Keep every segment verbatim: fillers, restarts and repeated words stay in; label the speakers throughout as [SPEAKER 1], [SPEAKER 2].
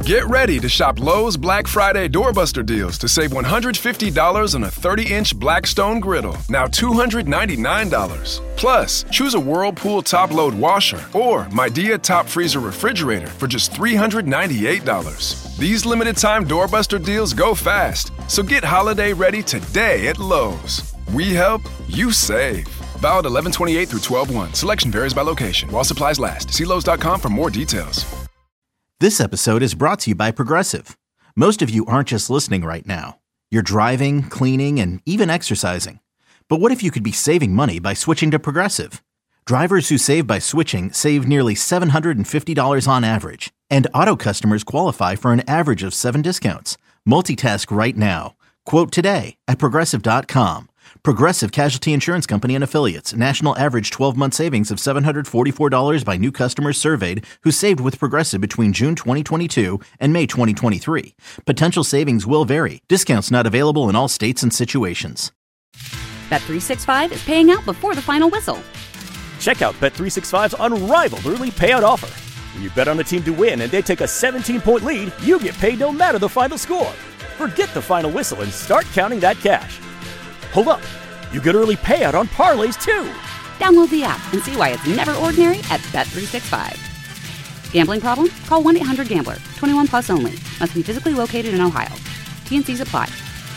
[SPEAKER 1] Get ready to shop Lowe's Black Friday Doorbuster deals to save one hundred fifty dollars on a thirty-inch Blackstone griddle, now two hundred ninety-nine dollars. Plus, choose a Whirlpool top-load washer or Midea top freezer refrigerator for just three hundred ninety-eight dollars. These limited-time Doorbuster deals go fast, so get holiday ready today at Lowe's. We help, you save. Valid eleven twenty-eight through twelve one. Selection varies by location. While supplies last. See Lowe's dot com for more details.
[SPEAKER 2] This episode is brought to you by Progressive. Most of you aren't just listening right now. You're driving, cleaning, and even exercising. But what if you could be saving money by switching to Progressive? Drivers who save by switching save nearly seven hundred fifty dollars on average. And auto customers qualify for an average of seven discounts. Multitask right now. Quote today at Progressive dot com. Progressive Casualty Insurance Company and Affiliates. National average twelve-month savings of seven hundred forty-four dollars by new customers surveyed who saved with Progressive between June twenty twenty-two and May twenty twenty-three. Potential savings will vary. Discounts not available in all states and situations.
[SPEAKER 3] Bet three sixty-five is paying out before the final whistle.
[SPEAKER 4] Check out Bet three sixty-five's unrivaled early payout offer. When you bet on a team to win and they take a seventeen-point lead, you get paid no matter the final score. Forget the final whistle and start counting that cash. Hold up. You get early payout on parlays, too.
[SPEAKER 3] Download the app and see why it's never ordinary at Bet three sixty-five. Gambling problem? Call one eight hundred gambler. twenty-one plus only. Must be physically located in Ohio. T and C's apply.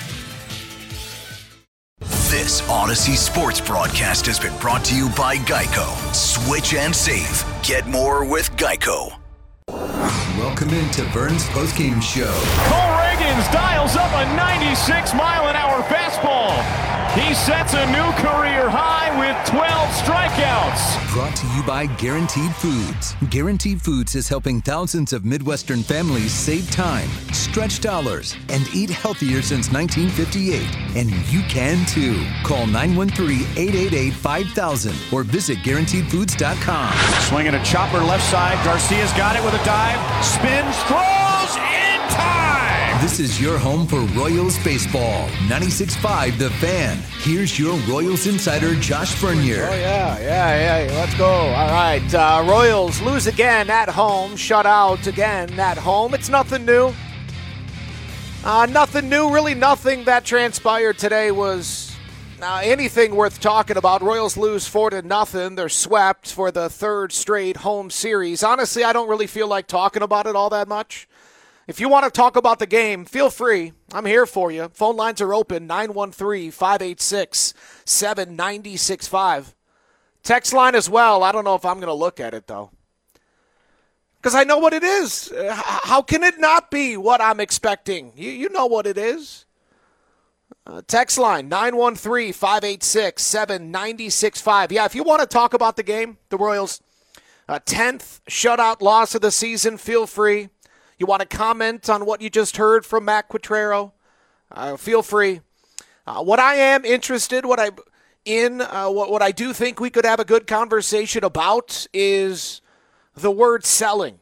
[SPEAKER 5] This Odyssey Sports broadcast has been brought to you by Geico. Switch and save. Get more with Geico.
[SPEAKER 6] Welcome into Vern's postgame show.
[SPEAKER 7] Cole Reagans dials up a ninety-six mile an hour fastball. He sets a new career high with twelve strikeouts.
[SPEAKER 6] Brought to you by Guaranteed Foods. Guaranteed Foods is helping thousands of Midwestern families save time, stretch dollars, and eat healthier since nineteen fifty-eight. And you can too. Call nine one three, eight eight eight, five thousand or visit guaranteed foods dot com.
[SPEAKER 7] Swinging a chopper left side. Garcia's got it with a dive. Spins, throws, in time.
[SPEAKER 6] This is your home for Royals baseball. ninety-six point five The Fan. Here's your Royals insider, Josh Bernier.
[SPEAKER 8] Oh, yeah, yeah, yeah. Let's go. All right. Uh, Royals lose again at home. Shut out again at home. It's nothing new. Uh, nothing new. Really nothing that transpired today was uh, anything worth talking about. Royals lose four to nothing. They're swept for the third straight home series. Honestly, I don't really feel like talking about it all that much. If you want to talk about the game, feel free. I'm here for you. Phone lines are open, nine one three, five eight six, seven nine six five. Text line as well. I don't know if I'm going to look at it, though, because I know what it is. How can it not be what I'm expecting? You, you know what it is. Uh, text line, nine one three, five eight six, seven nine six five. Yeah, if you want to talk about the game, the Royals' uh, tenth shutout loss of the season, feel free. You want to comment on what you just heard from Matt Quatrero? Uh, feel free. Uh, what I am interested, what I in, uh, what, what I do think we could have a good conversation about is the word selling.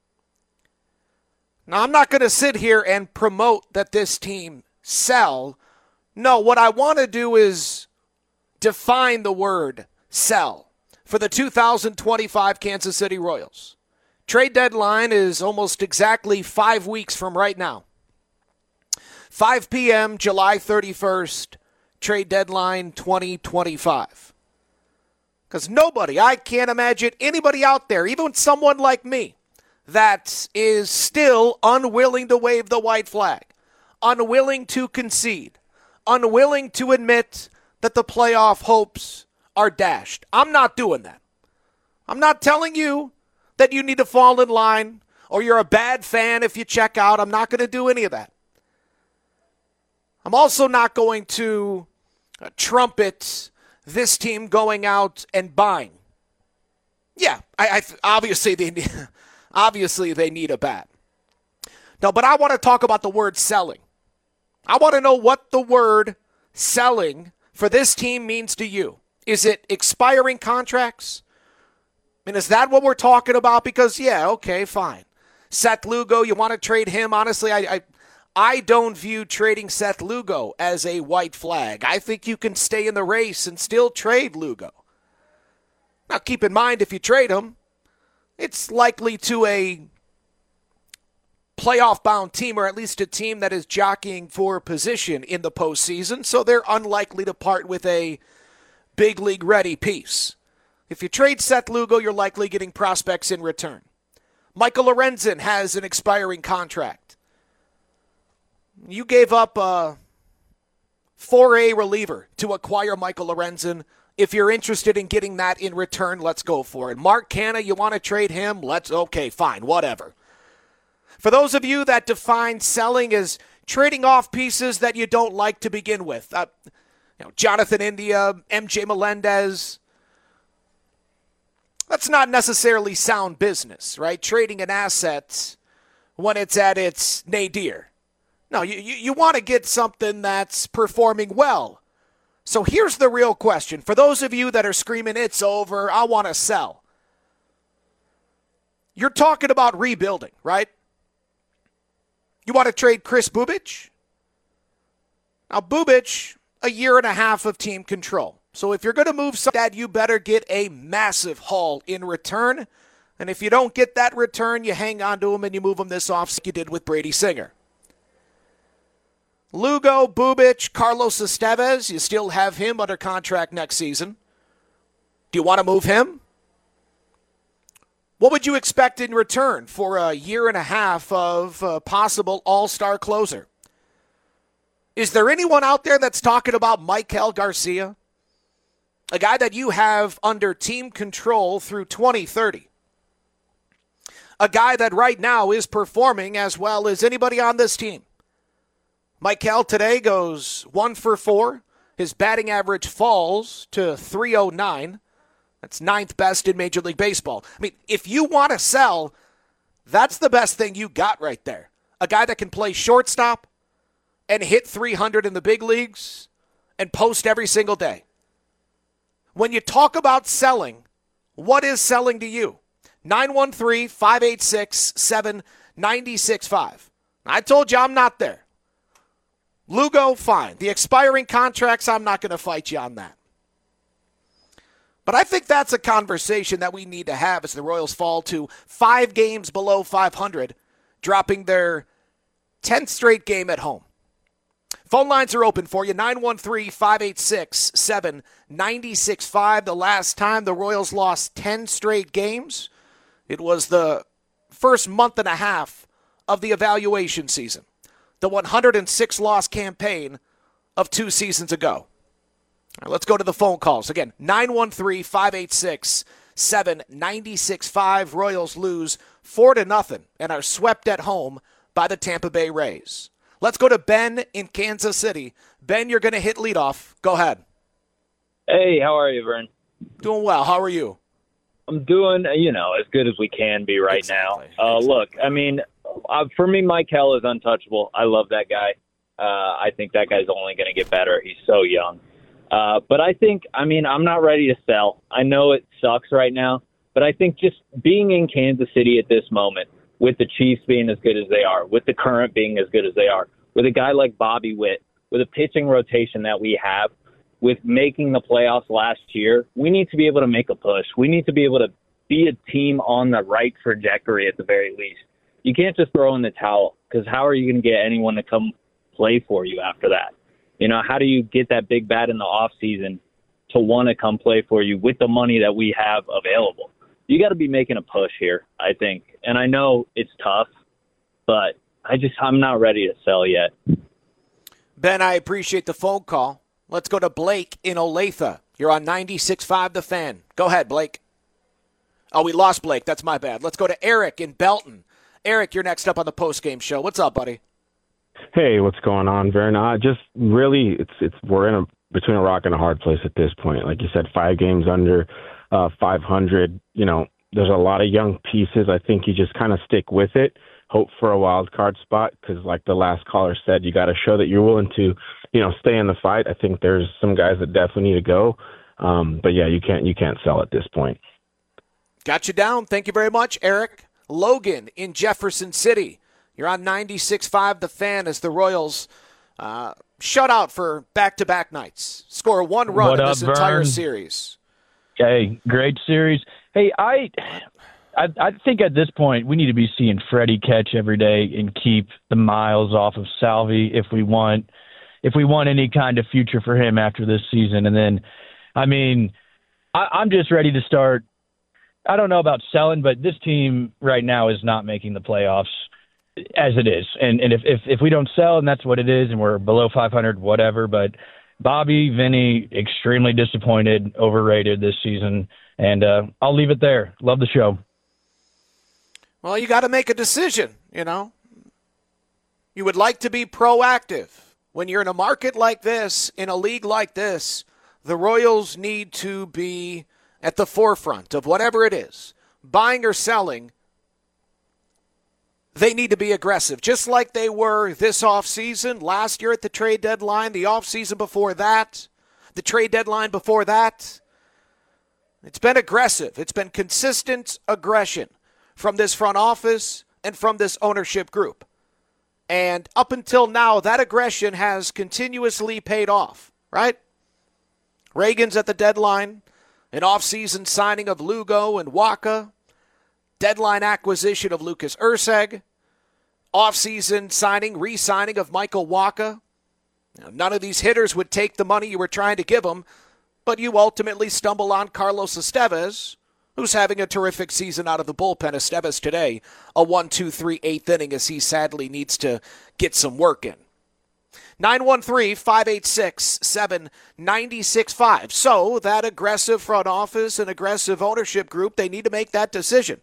[SPEAKER 8] Now, I'm not going to sit here and promote that this team sell. No, what I want to do is define the word sell for the two thousand twenty-five Kansas City Royals. Trade deadline is almost exactly five weeks from right now. five p.m., July thirty-first, trade deadline twenty twenty-five. Because nobody, I can't imagine anybody out there, even someone like me, that is still unwilling to wave the white flag, unwilling to concede, unwilling to admit that the playoff hopes are dashed. I'm not doing that. I'm not telling you that you need to fall in line or you're a bad fan if you check out. I'm not going to do any of that. I'm also not going to uh, trumpet this team going out and buying. Yeah, I, I obviously they need, obviously they need a bat. No, but I want to talk about the word selling. I want to know what the word selling for this team means to you. Is it expiring contracts? I mean, is that what we're talking about? Because, yeah, okay, fine. Seth Lugo, you want to trade him? Honestly, I, I I don't view trading Seth Lugo as a white flag. I think you can stay in the race and still trade Lugo. Now, keep in mind, if you trade him, it's likely to a playoff-bound team, or at least a team that is jockeying for position in the postseason, so they're unlikely to part with a big league-ready piece. If you trade Seth Lugo, you're likely getting prospects in return. Michael Lorenzen has an expiring contract. You gave up a four A reliever to acquire Michael Lorenzen. If you're interested in getting that in return, let's go for it. Mark Canha, you want to trade him? Let's, okay, fine, whatever. For those of you that define selling as trading off pieces that you don't like to begin with, uh, you know, Jonathan India, M J Melendez, that's not necessarily sound business, right? Trading an asset when it's at its nadir. No, you, you, you want to get something that's performing well. So here's the real question. For those of you that are screaming, it's over, I want to sell. You're talking about rebuilding, right? You want to trade Kris Bubic? Now, Bubic, a year and a half of team control. So if you're going to move some dad, you better get a massive haul in return. And if you don't get that return, you hang on to him and you move him this off like you did with Brady Singer. Lugo, Bubic, Carlos Estevez, you still have him under contract next season. Do you want to move him? What would you expect in return for a year and a half of a possible all-star closer? Is there anyone out there that's talking about Maikel Garcia? A guy that you have under team control through twenty thirty. A guy that right now is performing as well as anybody on this team. Maikel today goes one for four. His batting average falls to three oh nine. That's ninth best in Major League Baseball. I mean, if you want to sell, that's the best thing you got right there. A guy that can play shortstop and hit three hundred in the big leagues and post every single day. When you talk about selling, what is selling to you? nine one three, five eight six, seven nine six five. I told you I'm not there. Lugo, fine. The expiring contracts, I'm not going to fight you on that. But I think that's a conversation that we need to have as the Royals fall to five games below five hundred, dropping their tenth straight game at home. Phone lines are open for you, nine one three, five eight six, seven nine six five. The last time the Royals lost ten straight games, it was the first month and a half of the evaluation season, the one hundred six loss campaign of two seasons ago. All right, let's go to the phone calls. Again, nine one three, five eight six, seven nine six five. Royals lose four to nothing and are swept at home by the Tampa Bay Rays. Let's go to Ben in Kansas City. Ben, you're going to hit leadoff. Go ahead.
[SPEAKER 9] Hey, how are you, Vern?
[SPEAKER 8] Doing well. How are you?
[SPEAKER 9] I'm doing, you know, as good as we can be right
[SPEAKER 8] exactly.
[SPEAKER 9] now. Uh,
[SPEAKER 8] exactly.
[SPEAKER 9] Look, I mean, uh, for me, Maikel is untouchable. I love that guy. Uh, I think that guy's only going to get better. He's so young. Uh, but I think, I mean, I'm not ready to sell. I know it sucks right now, but I think just being in Kansas City at this moment, with the Chiefs being as good as they are, with the Current being as good as they are, with a guy like Bobby Witt, with a pitching rotation that we have, with making the playoffs last year, we need to be able to make a push. We need to be able to be a team on the right trajectory at the very least. You can't just throw in the towel, because how are you going to get anyone to come play for you after that? You know, how do you get that big bat in the off season to want to come play for you with the money that we have available? You got to be making a push here, I think. And I know it's tough, but I just, I'm not ready to sell yet.
[SPEAKER 8] Ben, I appreciate the phone call. Let's go to Blake in Olathe. You're on ninety-six point five The Fan. Go ahead, Blake. Oh, we lost Blake. That's my bad. Let's go to Eric in Belton. Eric, you're next up on the postgame show. What's up, buddy?
[SPEAKER 10] Hey, what's going on, Vern? Uh, just really, it's it's we're in a between a rock and a hard place at this point. Like you said, five games under uh, five hundred. You know, there's a lot of young pieces. I think you just kind of stick with it, hope for a wild card spot, because like the last caller said, you got to show that you're willing to, you know, stay in the fight. I think there's some guys that definitely need to go, um, but yeah, you can't you can't sell at this point.
[SPEAKER 8] Got you down. Thank you very much, Eric. Logan in Jefferson City. You're on ninety-six point five The Fan as the Royals uh, shut out for back-to-back nights. Score one run
[SPEAKER 11] what
[SPEAKER 8] in
[SPEAKER 11] up,
[SPEAKER 8] this entire
[SPEAKER 11] Vern?
[SPEAKER 8] series.
[SPEAKER 11] Hey, great series. Hey, I I, I think at this point we need to be seeing Freddie catch every day and keep the miles off of Salvi if we want if we want any kind of future for him after this season. And then, I mean, I, I'm just ready to start. I don't know about selling, but this team right now is not making the playoffs as it is. And and if, if, if we don't sell, and that's what it is, and we're below five hundred, whatever. But Bobby, Vinny, extremely disappointed, overrated this season. And uh, I'll leave it there. Love the show.
[SPEAKER 8] Well, you got to make a decision, you know. You would like to be proactive. When you're in a market like this, in a league like this, the Royals need to be at the forefront of whatever it is, buying or selling. They need to be aggressive, just like they were this offseason, last year at the trade deadline, the offseason before that, the trade deadline before that. It's been aggressive. It's been consistent aggression from this front office and from this ownership group. And up until now, that aggression has continuously paid off, right? Reagan's at the deadline, an offseason signing of Lugo and Waka, deadline acquisition of Lucas Erceg, offseason signing, re-signing of Michael Waka. Now, none of these hitters would take the money you were trying to give them, but you ultimately stumble on Carlos Estevez, who's having a terrific season out of the bullpen. Estevez today, a one two three eighth inning as he sadly needs to get some work in. nine one three, five eight six, seven nine six five. So that aggressive front office and aggressive ownership group, they need to make that decision.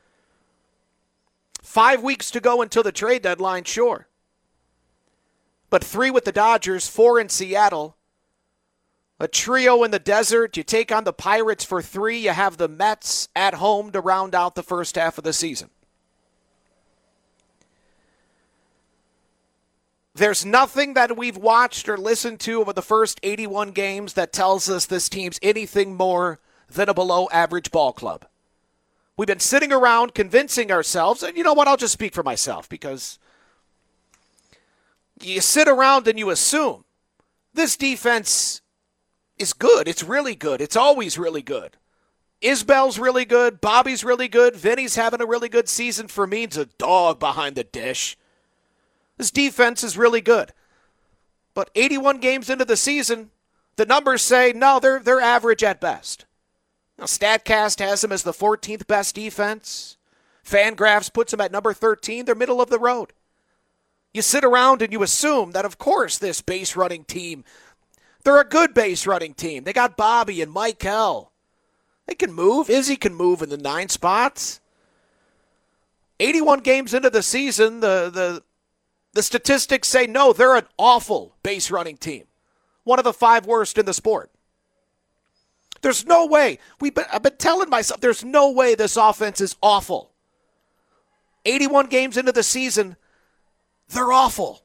[SPEAKER 8] Five weeks to go until the trade deadline, sure. But three with the Dodgers, four in Seattle. A trio in the desert. You take on the Pirates for three. You have the Mets at home to round out the first half of the season. There's nothing that we've watched or listened to over the first eighty-one games that tells us this team's anything more than a below-average ball club. We've been sitting around convincing ourselves, and you know what, I'll just speak for myself, because you sit around and you assume this defense is good. It's really good. It's always really good. Isbell's really good. Bobby's really good. Vinny's having a really good season. Fermin's a dog behind the dish. This defense is really good. But eighty-one games into the season, the numbers say, no, they're they're average at best. Now, StatCast has them as the fourteenth best defense. Fangraphs puts them at number thirteen. They're middle of the road. You sit around and you assume that, of course, this base running team, they're a good base running team. They got Bobby and Michael. They can move. Izzy can move in the nine spots. eighty-one games into the season, the, the, the statistics say, no, they're an awful base running team. One of the five worst in the sport. There's no way. We've been, I've been telling myself, there's no way this offense is awful. eighty-one games into the season, they're awful.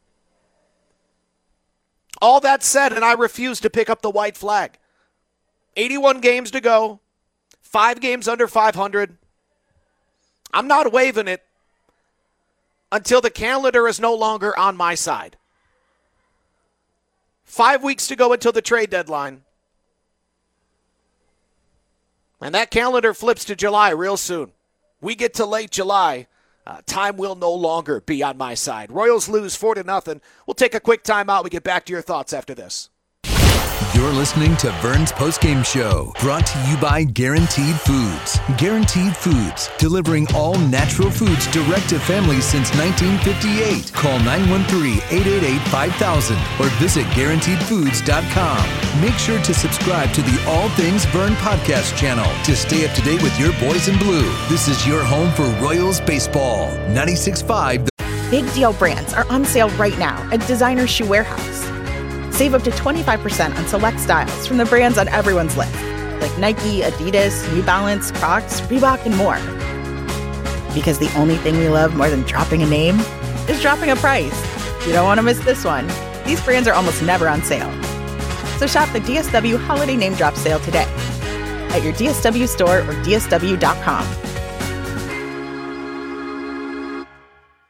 [SPEAKER 8] All that said, and I refuse to pick up the white flag. eighty-one games to go. Five games under five hundred. I'm not waving it until the calendar is no longer on my side. Five weeks to go until the trade deadline. And that calendar flips to July real soon. We get to late July. Uh, time will no longer be on my side. Royals lose four to nothing. We'll take a quick timeout. We get back to your thoughts after this.
[SPEAKER 6] You're listening to Vern's Postgame Show, brought to you by Guaranteed Foods. Guaranteed Foods, delivering all natural foods direct to families since nineteen fifty-eight. Call nine one three, eight eight eight, five thousand or visit guaranteed foods dot com. Make sure to subscribe to the All Things Vern podcast channel to stay up to date with your boys in blue. This is your home for Royals baseball. ninety-six point five.
[SPEAKER 12] Big Deal brands are on sale right now at Designer Shoe Warehouse. Save up to twenty-five percent on select styles from the brands on everyone's list, like Nike, Adidas, New Balance, Crocs, Reebok, and more. Because the only thing we love more than dropping a name is dropping a price. You don't want to miss this one. These brands are almost never on sale. So shop the D S W Holiday Name Drop Sale today at your D S W store or D S W dot com.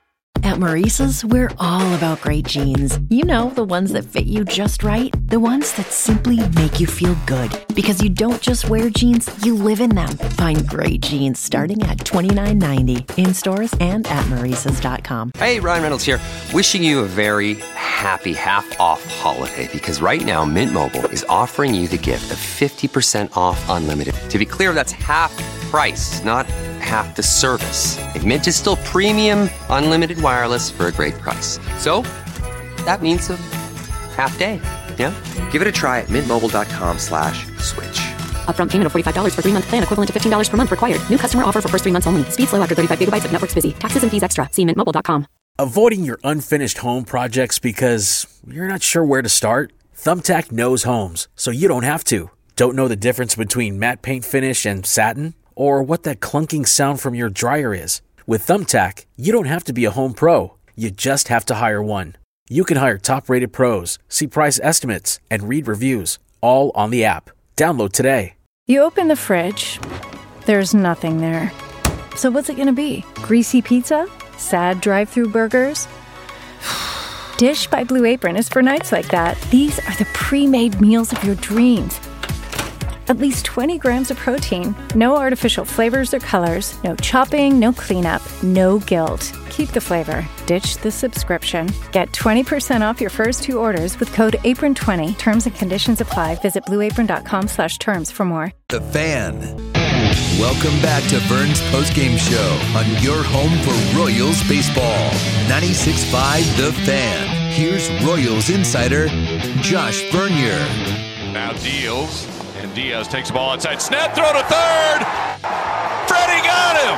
[SPEAKER 13] At Maurice's, we're all about great jeans. You know, the ones that fit you just right. The ones that simply make you feel good. Because you don't just wear jeans, you live in them. Find great jeans starting at twenty-nine ninety in stores and at Maurices dot com.
[SPEAKER 14] Hey, Ryan Reynolds here. Wishing you a very happy half-off holiday. Because right now, Mint Mobile is offering you the gift of fifty percent off unlimited. To be clear, that's half price, not half the service. And Mint is still premium unlimited wireless for a great price. So, that means a half day, yeah? Give it a try at mintmobile.com slash switch.
[SPEAKER 3] Upfront payment of forty-five dollars for three-month plan equivalent to fifteen dollars per month required. New customer offer for first three months only. Speed slow after thirty-five gigabytes if network's busy. Taxes and fees extra. See mint mobile dot com.
[SPEAKER 15] Avoiding your unfinished home projects because you're not sure where to start? Thumbtack knows homes, so you don't have to. Don't know the difference between matte paint finish and satin? Or what that clunking sound from your dryer is? With Thumbtack, you don't have to be a home pro. You just have to hire one. You can hire top-rated pros, see price estimates, and read reviews, all on the app. Download today.
[SPEAKER 16] You open the fridge. There's nothing there. So what's it going to be? Greasy pizza? Sad drive-thru burgers? Dish by Blue Apron is for nights like that. These are the pre-made meals of your dreams. At least twenty grams of protein, no artificial flavors or colors, no chopping, no cleanup, no guilt. Keep the flavor. Ditch the subscription. Get twenty percent off your first two orders with code apron twenty. Terms and conditions apply. Visit blueapron.com slash terms for more.
[SPEAKER 6] The Fan. Welcome back to Vern's postgame show on your home for Royals baseball. ninety-six point five The Fan. Here's Royals insider Josh Vernier.
[SPEAKER 7] Now deals. And Diaz takes the ball outside. Snap throw to third. Freddie got him.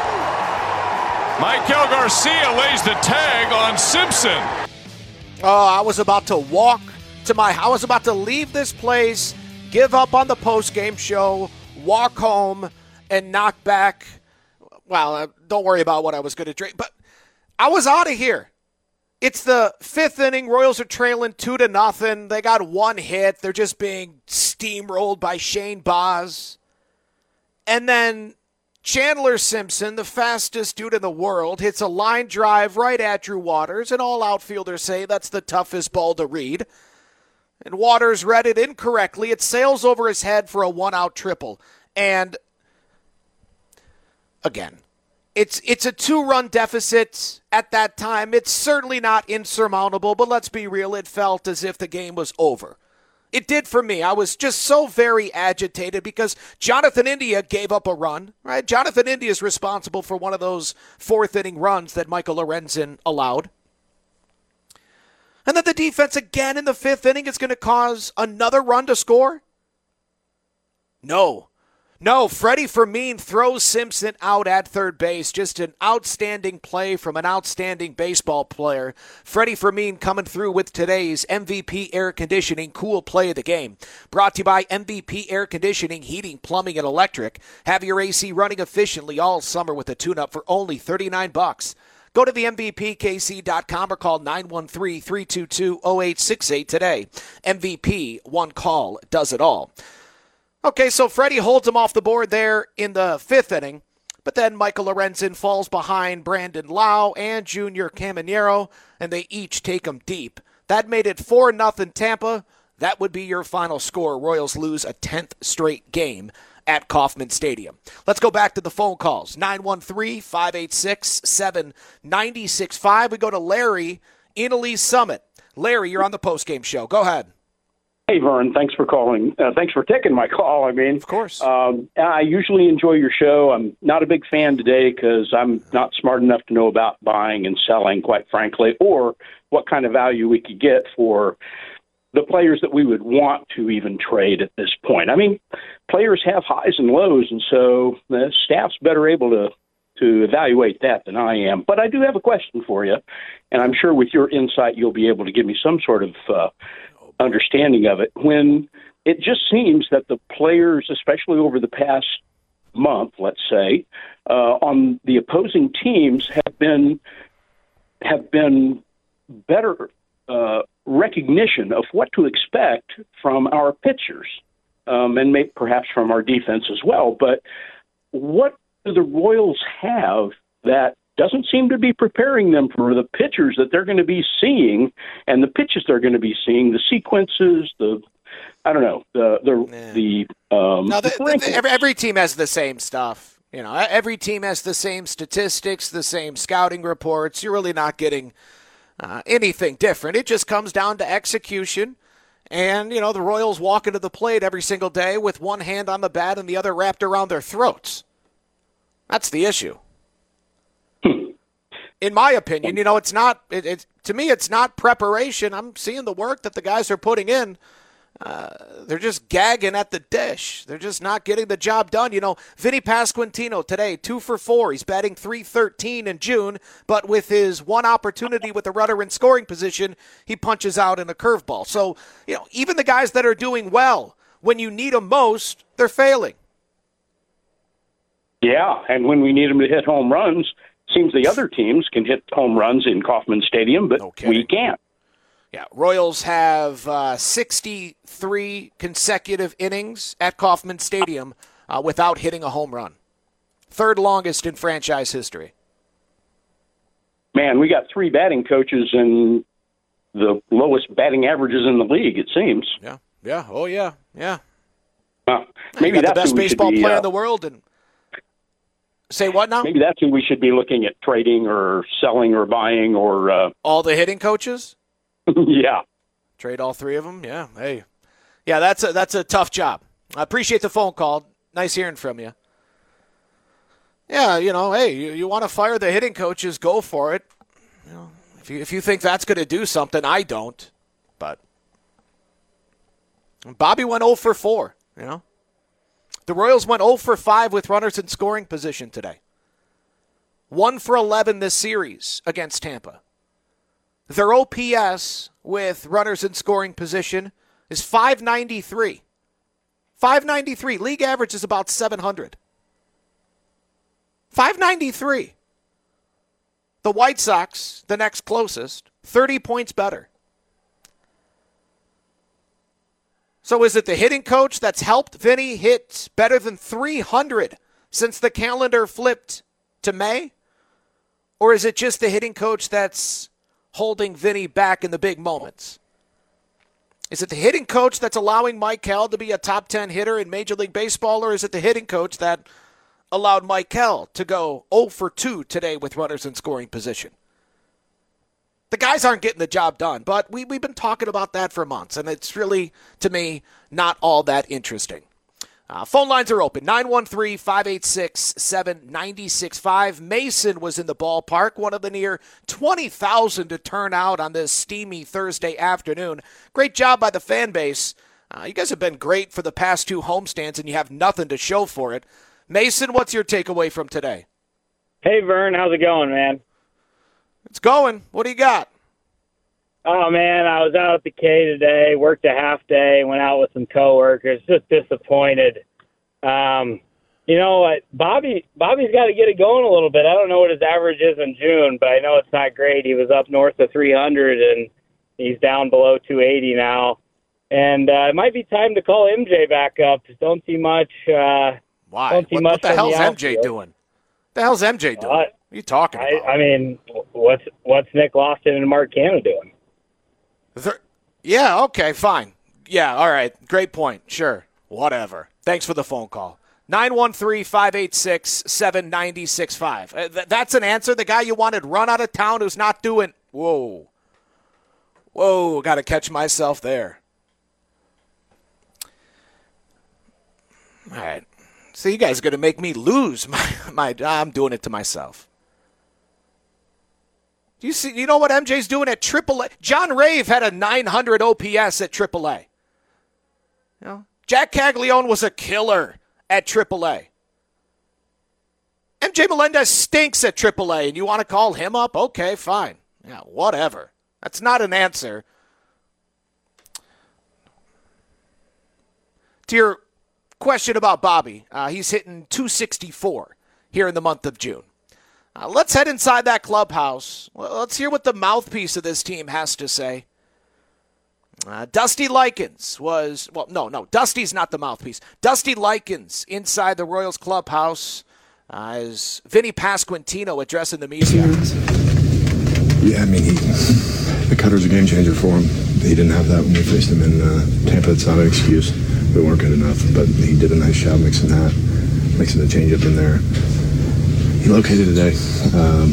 [SPEAKER 7] Michael Garcia lays the tag on Simpson.
[SPEAKER 8] Oh, I was about to walk to my I was about to leave this place, give up on the post-game show, walk home, and knock back. Well, uh, don't worry about what I was going to drink. But I was out of here. It's the fifth inning. Royals are trailing two to nothing. They got one hit. They're just being steamrolled by Shane Baz. And then Chandler Simpson, the fastest dude in the world, hits a line drive right at Drew Waters, and all outfielders say that's the toughest ball to read. And Waters read it incorrectly. It sails over his head for a one-out triple. And again, It's it's a two-run deficit at that time. It's certainly not insurmountable, but let's be real. It felt as if the game was over. It did for me. I was just so very agitated because Jonathan India gave up a run, right? Jonathan India is responsible for one of those fourth-inning runs that Michael Lorenzen allowed. And then the defense again in the fifth inning is going to cause another run to score? No. No, Freddie Fermin throws Simpson out at third base. Just an outstanding play from an outstanding baseball player. Freddie Fermin coming through with today's M V P Air Conditioning Cool Play of the Game. Brought to you by M V P Air Conditioning, Heating, Plumbing, and Electric. Have your A C running efficiently all summer with a tune-up for only thirty-nine bucks. Go to the M V P K C dot com or call nine one three, three two two, zero eight six eight today. M V P, one call, does it all. Okay, so Freddie holds him off the board there in the fifth inning, but then Michael Lorenzen falls behind Brandon Lau and Junior Caminero, and they each take him deep. That made it four nothing Tampa. That would be your final score. Royals lose a tenth straight game at Kauffman Stadium. Let's go back to the phone calls. nine one three, five eight six, seven nine six five. We go to Larry in Elise Summit. Larry, you're on the postgame show. Go ahead.
[SPEAKER 17] Hey, Vern, thanks for calling. Uh, thanks for taking my call. I mean,
[SPEAKER 8] of course.
[SPEAKER 17] Um, I usually enjoy your show. I'm not a big fan today because I'm not smart enough to know about buying and selling, quite frankly, or what kind of value we could get for the players that we would want to even trade at this point. I mean, players have highs and lows, and so the staff's better able to to evaluate that than I am. But I do have a question for you, and I'm sure with your insight you'll be able to give me some sort of uh, understanding of it. When it just seems that the players, especially over the past month, let's say, uh, on the opposing teams have been have been better uh, recognition of what to expect from our pitchers, um, and maybe perhaps from our defense as well. But what do the Royals have that doesn't seem to be preparing them for the pitchers that they're going to be seeing and the pitches they're going to be seeing, the sequences, the I don't know, the the yeah. the um.
[SPEAKER 8] No, the,
[SPEAKER 17] the,
[SPEAKER 8] the, every, every team has the same stuff. You know, every team has the same statistics, the same scouting reports. You're really not getting uh, anything different. It just comes down to execution. And, you know, the Royals walk into the plate every single day with one hand on the bat and the other wrapped around their throats. That's the issue. In my opinion, you know, it's not, it, it, to me, it's not preparation. I'm seeing the work that the guys are putting in. Uh, they're just gagging at the dish. They're just not getting the job done. You know, Vinny Pasquantino today, two for four. He's batting three thirteen in June, but with his one opportunity with the runner in scoring position, he punches out in a curveball. So, you know, even the guys that are doing well, when you need them most, they're failing.
[SPEAKER 17] Yeah, and when we need them to hit home runs, seems the other teams can hit home runs in Kauffman Stadium, but
[SPEAKER 8] okay.
[SPEAKER 17] we can't.
[SPEAKER 8] Yeah, Royals have uh, sixty-three consecutive innings at Kauffman Stadium uh, without hitting a home run. Third longest in franchise history.
[SPEAKER 17] Man, we got three batting coaches and the lowest batting averages in the league, it seems.
[SPEAKER 8] Yeah, yeah, oh yeah, yeah.
[SPEAKER 17] Uh, maybe
[SPEAKER 8] you got
[SPEAKER 17] that's
[SPEAKER 8] the best
[SPEAKER 17] who we
[SPEAKER 8] baseball
[SPEAKER 17] should be,
[SPEAKER 8] player
[SPEAKER 17] uh,
[SPEAKER 8] in the world. And say what now?
[SPEAKER 17] Maybe that's who we should be looking at trading or selling or buying or uh,
[SPEAKER 8] all the hitting coaches.
[SPEAKER 17] Yeah.
[SPEAKER 8] Trade all three of them? Yeah. Hey. Yeah, that's a, that's a tough job. I appreciate the phone call. Nice hearing from you. Yeah, you know, hey, you, you want to fire the hitting coaches, go for it. You know, if you, if you think that's going to do something, I don't. But Bobby went oh for four, you know. The Royals went oh for five with runners in scoring position today. one for eleven this series against Tampa. Their O P S with runners in scoring position is five ninety-three. five ninety-three. League average is about seven hundred. five ninety-three. The White Sox, the next closest, thirty points better. So is it the hitting coach that's helped Vinny hit better than three hundred since the calendar flipped to May? Or is it just the hitting coach that's holding Vinny back in the big moments? Is it the hitting coach that's allowing Michael to be a top ten hitter in Major League Baseball, or is it the hitting coach that allowed Michael to go oh for two today with runners in scoring position? The guys aren't getting the job done, but we, we've been talking about that for months, and it's really, to me, not all that interesting. Uh, phone lines are open, nine one three, five eight six, seven nine six five. Mason was in the ballpark, one of the near twenty thousand to turn out on this steamy Thursday afternoon. Great job by the fan base. Uh, you guys have been great for the past two homestands, and you have nothing to show for it. Mason, what's your takeaway from today?
[SPEAKER 18] Hey, Vern, how's it going, man?
[SPEAKER 8] It's going. What do you got?
[SPEAKER 18] Oh, man, I was out at the K today, worked a half day, went out with some coworkers, just disappointed. Um, you know what, Bobby, Bobby's got to get it going a little bit. I don't know what his average is in June, but I know it's not great. He was up north of three hundred, and he's down below two eighty now. And uh, it might be time to call M J back up. Just don't see much. Uh,
[SPEAKER 8] Why?
[SPEAKER 18] Don't see
[SPEAKER 8] what,
[SPEAKER 18] much
[SPEAKER 8] what the
[SPEAKER 18] from
[SPEAKER 8] hell's
[SPEAKER 18] the
[SPEAKER 8] M J
[SPEAKER 18] outfield.
[SPEAKER 8] doing? The hell's M J doing?
[SPEAKER 18] Uh,
[SPEAKER 8] what are you talking
[SPEAKER 18] I,
[SPEAKER 8] about?
[SPEAKER 18] I mean, what's what's Nick Lofton and Mark Canha doing?
[SPEAKER 8] There, yeah, okay, fine. Yeah, all right. Great point. Sure. Whatever. Thanks for the phone call. nine one three, five eight six, seven nine six five. Uh, th- that's an answer. The guy you wanted run out of town who's not doing. Whoa. Whoa, got to catch myself there. All right. So you guys are going to make me lose my, my. I'm doing it to myself. Do you see? You know what M J's doing at triple A? John Rave had a nine hundred O P S at triple A. You know, Jack Caglione was a killer at triple A. M J Melendez stinks at triple A, and you want to call him up? Okay, fine. Yeah, whatever. That's not an answer. To your question about Bobby, uh, he's hitting two sixty-four here in the month of June. Uh, let's head inside that clubhouse. Well, let's hear what the mouthpiece of this team has to say. Uh, Dusty Likens was, well, no, no, Dusty's not the mouthpiece. Dusty Likens inside the Royals clubhouse Uh, as Vinny Pasquantino addressing the media.
[SPEAKER 19] Yeah, I mean, he, the cutter's a game changer for him. He didn't have that when we faced him in uh, Tampa. It's not an excuse. We weren't good enough, but he did a nice job mixing that, mixing the changeup in there. He located today. Um,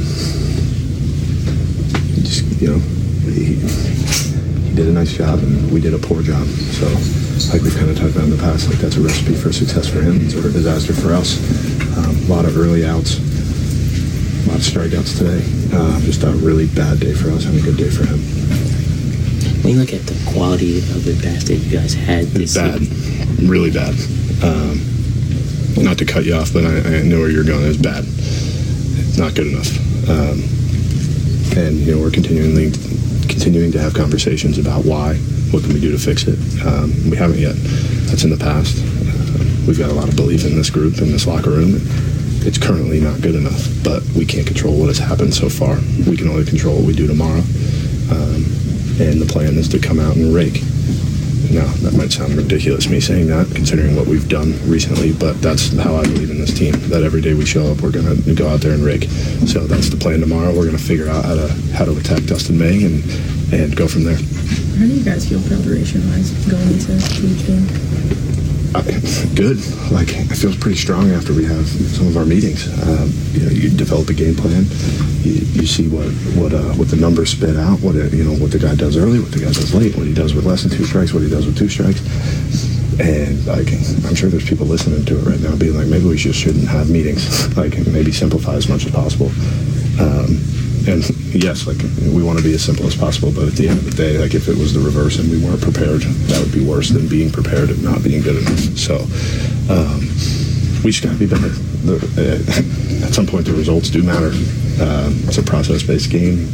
[SPEAKER 19] just, you know, he, he did a nice job, and we did a poor job. So, like we've kind of talked about in the past, like that's a recipe for success for him or a disaster for us. Um, a lot of early outs, a lot of strikeouts today. Uh, just a really bad day for us and a good day for him.
[SPEAKER 20] When you look at the quality of the bats that you guys had this
[SPEAKER 19] bad,
[SPEAKER 20] season.
[SPEAKER 19] Really bad. Um, not to cut you off, but I, I know where you're going. It's bad. It's not good enough. Um, and you know we're continuing continuing to have conversations about why. What can we do to fix it? Um, we haven't yet. That's in the past. Uh, we've got a lot of belief in this group, in this locker room. It's currently not good enough, but we can't control what has happened so far. We can only control what we do tomorrow. Um, and the plan is to come out and rake. Now, that might sound ridiculous, me saying that, considering what we've done recently, but that's how I believe in this team, that every day we show up, we're going to go out there and rake. So that's the plan tomorrow. We're going to figure out how to how to attack Dustin May and, and go from there.
[SPEAKER 21] How do you guys feel preparation-wise going into each game?
[SPEAKER 19] Uh, good. Like, it feels pretty strong after we have some of our meetings. Um, you know, you develop a game plan. You, you see what what uh, what the numbers spit out. What it, you know, what the guy does early, what the guy does late, what he does with less than two strikes, what he does with two strikes. And like, I'm sure there's people listening to it right now, being like, maybe we just shouldn't have meetings. Like, maybe simplify as much as possible. Um, And yes, like we want to be as simple as possible, but at the end of the day, like if it was the reverse and we weren't prepared, that would be worse than being prepared and not being good enough. So um, we just got to be better. The, uh, at some point, the results do matter. Um, it's a process-based game,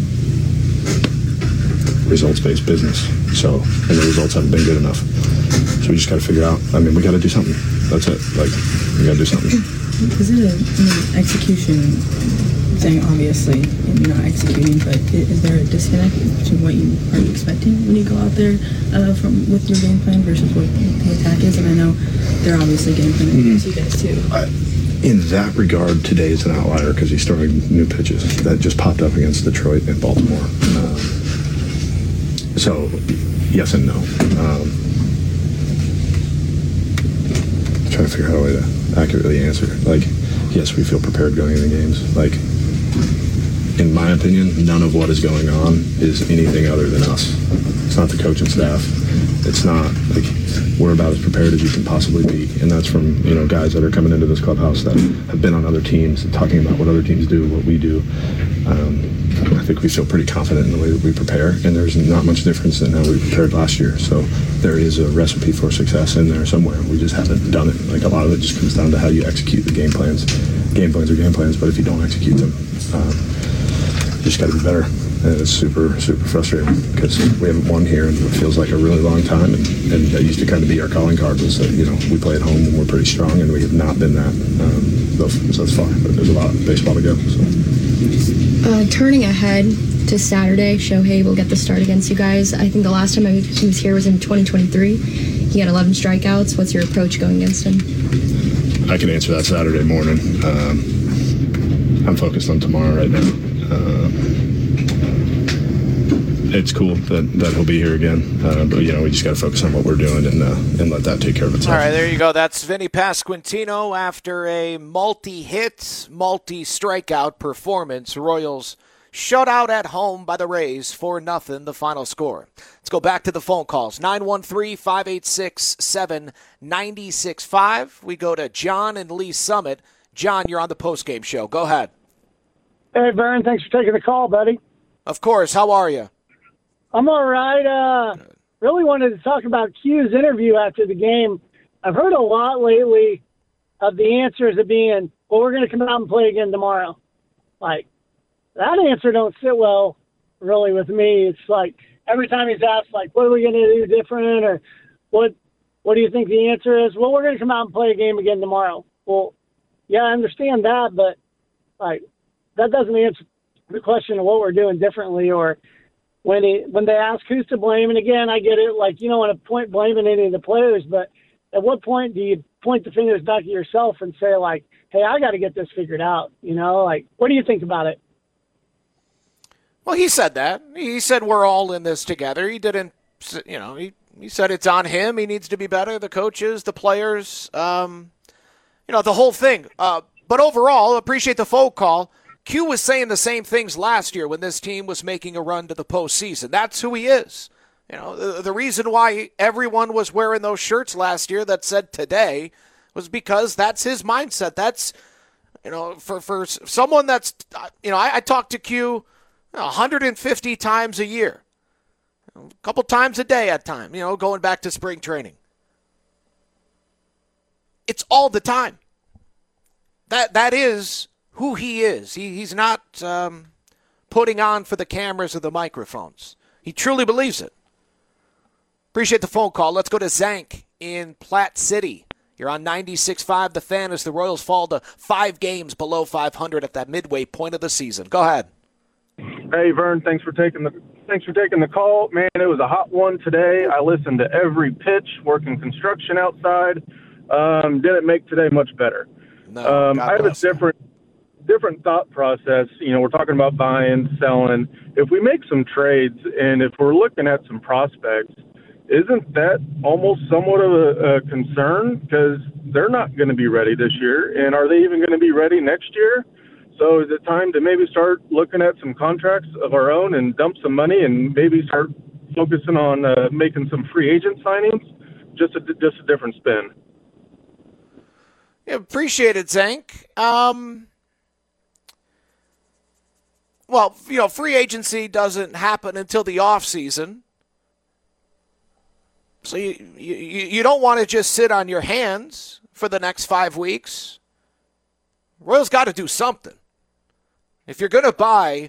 [SPEAKER 19] results-based business. So, and the results haven't been good enough. So we just got to figure out. I mean, we got to do something. That's it. Like we got to do something.
[SPEAKER 21] Is it a I mean, execution? Saying obviously you're not executing, but is there a disconnect between what you are you expecting when you go out there uh, from with your game plan versus what the attack is? And I know they're obviously game planning against you guys too.
[SPEAKER 19] I, in that regard, today is an outlier because he's throwing new pitches that just popped up against Detroit and Baltimore. Um, so, yes and no. Um, I'm trying to figure out a way to accurately answer. Like, yes, we feel prepared going into games. Like, in my opinion, none of what is going on is anything other than us. It's not the coaching staff. It's not, like, we're about as prepared as you can possibly be. And that's from, you know, guys that are coming into this clubhouse that have been on other teams and talking about what other teams do, what we do. Um, I think we feel pretty confident in the way that we prepare, and there's not much difference than how we prepared last year. So there is a recipe for success in there somewhere. We just haven't done it. Like, a lot of it just comes down to how you execute the game plans. Game plans are game plans, but if you don't execute them, um, you just got to be better. And it's super, super frustrating because we haven't won here in what feels like a really long time. And, and that used to kind of be our calling card was that, you know, we play at home and we're pretty strong, and we have not been that um, thus, thus far. But there's a lot of baseball to go. So.
[SPEAKER 22] Uh, turning ahead to Saturday, Shohei will get the start against you guys. I think the last time he was here was in twenty twenty-three. He had eleven strikeouts. What's your approach going against him?
[SPEAKER 19] I can answer that Saturday morning. Um, I'm focused on tomorrow right now. Uh, it's cool that, that he'll be here again, uh, but you know we just got to focus on what we're doing and uh, and let that take care of itself.
[SPEAKER 8] All right, there you go. That's Vinny Pasquantino after a multi-hit, multi-strikeout performance. Royals shut out at home by the Rays, four nothing, the final score. Let's go back to the phone calls. nine one three, five eight six, seven nine six five. We go to John and Lee Summit. John, you're on the postgame show. Go ahead.
[SPEAKER 23] Hey, Vern, thanks for taking the call, buddy.
[SPEAKER 8] Of course. How are you?
[SPEAKER 23] I'm all right. Uh, really wanted to talk about Q's interview after the game. I've heard a lot lately of the answers of being, well, we're going to come out and play again tomorrow. Like, that answer don't sit well, really, with me. It's like every time he's asked, like, what are we going to do different, or what what do you think the answer is? Well, we're going to come out and play a game again tomorrow. Well, yeah, I understand that, but, like, that doesn't answer the question of what we're doing differently, or when he, when they ask who's to blame, and again, I get it, like, you don't want to point blaming any of the players, but at what point do you point the fingers back at yourself and say, like, hey, I got to get this figured out? You know, like, what do you think about it?
[SPEAKER 8] Well, he said that. He said we're all in this together. He didn't, you know, he, he said it's on him. He needs to be better, the coaches, the players, um, you know, the whole thing. Uh, but overall, appreciate the phone call. Q was saying the same things last year when this team was making a run to the postseason. That's who he is. You know, the, the reason why everyone was wearing those shirts last year that said today was because that's his mindset. That's, you know, for, for someone that's, you know, I, I talk to Q one hundred fifty times a year, a couple times a day at time, you know, going back to spring training. It's all the time. That That is who he is. He, he's not um, putting on for the cameras or the microphones. He truly believes it. Appreciate the phone call. Let's go to Zank in Platte City. You're on ninety-six point five The Fan as the Royals fall to five games below five hundred at that midway point of the season. Go ahead.
[SPEAKER 1] Hey, Vern, thanks for taking the thanks for taking the call. Man, it was a hot one today. I listened to every pitch, working construction outside. Um, didn't make today much better.
[SPEAKER 8] No,
[SPEAKER 1] um, I have a different different thought process. You know, we're talking about buying, selling. If we make some trades and if we're looking at some prospects, isn't that almost somewhat of a, a concern? Because they're not going to be ready this year. And are they even going to be ready next year? So is it time to maybe start looking at some contracts of our own and dump some money and maybe start focusing on uh, making some free agent signings? Just a, just a different spin.
[SPEAKER 8] Yeah, appreciate it, Zank. Um, well, you know, free agency doesn't happen until the off season. So you, you, you don't want to just sit on your hands for the next five weeks. Royals got to do something. If you're going to buy,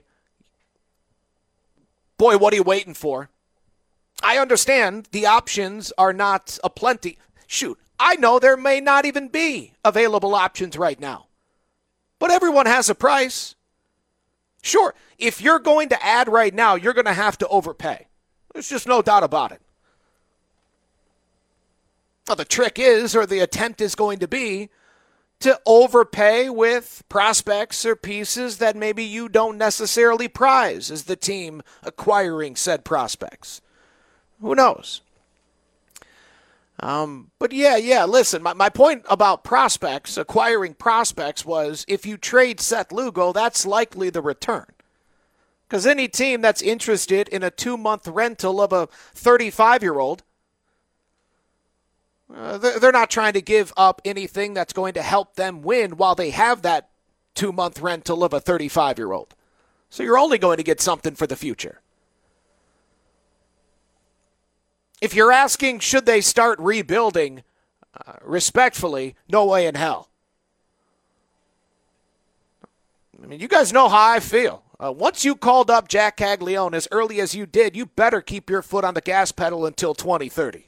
[SPEAKER 8] boy, what are you waiting for? I understand the options are not aplenty. Shoot, I know there may not even be available options right now. But everyone has a price. Sure, if you're going to add right now, you're going to have to overpay. There's just no doubt about it. Well, the trick is, or the attempt is going to be, to overpay with prospects or pieces that maybe you don't necessarily prize as the team acquiring said prospects. Who knows? Um, but yeah, yeah, listen, my, my point about prospects, acquiring prospects, was if you trade Seth Lugo, that's likely the return. Because any team that's interested in a two-month rental of a thirty-five-year-old, Uh, they're not trying to give up anything that's going to help them win while they have that two-month rental of a thirty-five-year-old. So you're only going to get something for the future. If you're asking, should they start rebuilding, uh, respectfully, no way in hell. I mean, you guys know how I feel. Uh, once you called up Jack Caglione as early as you did, you better keep your foot on the gas pedal until twenty thirty.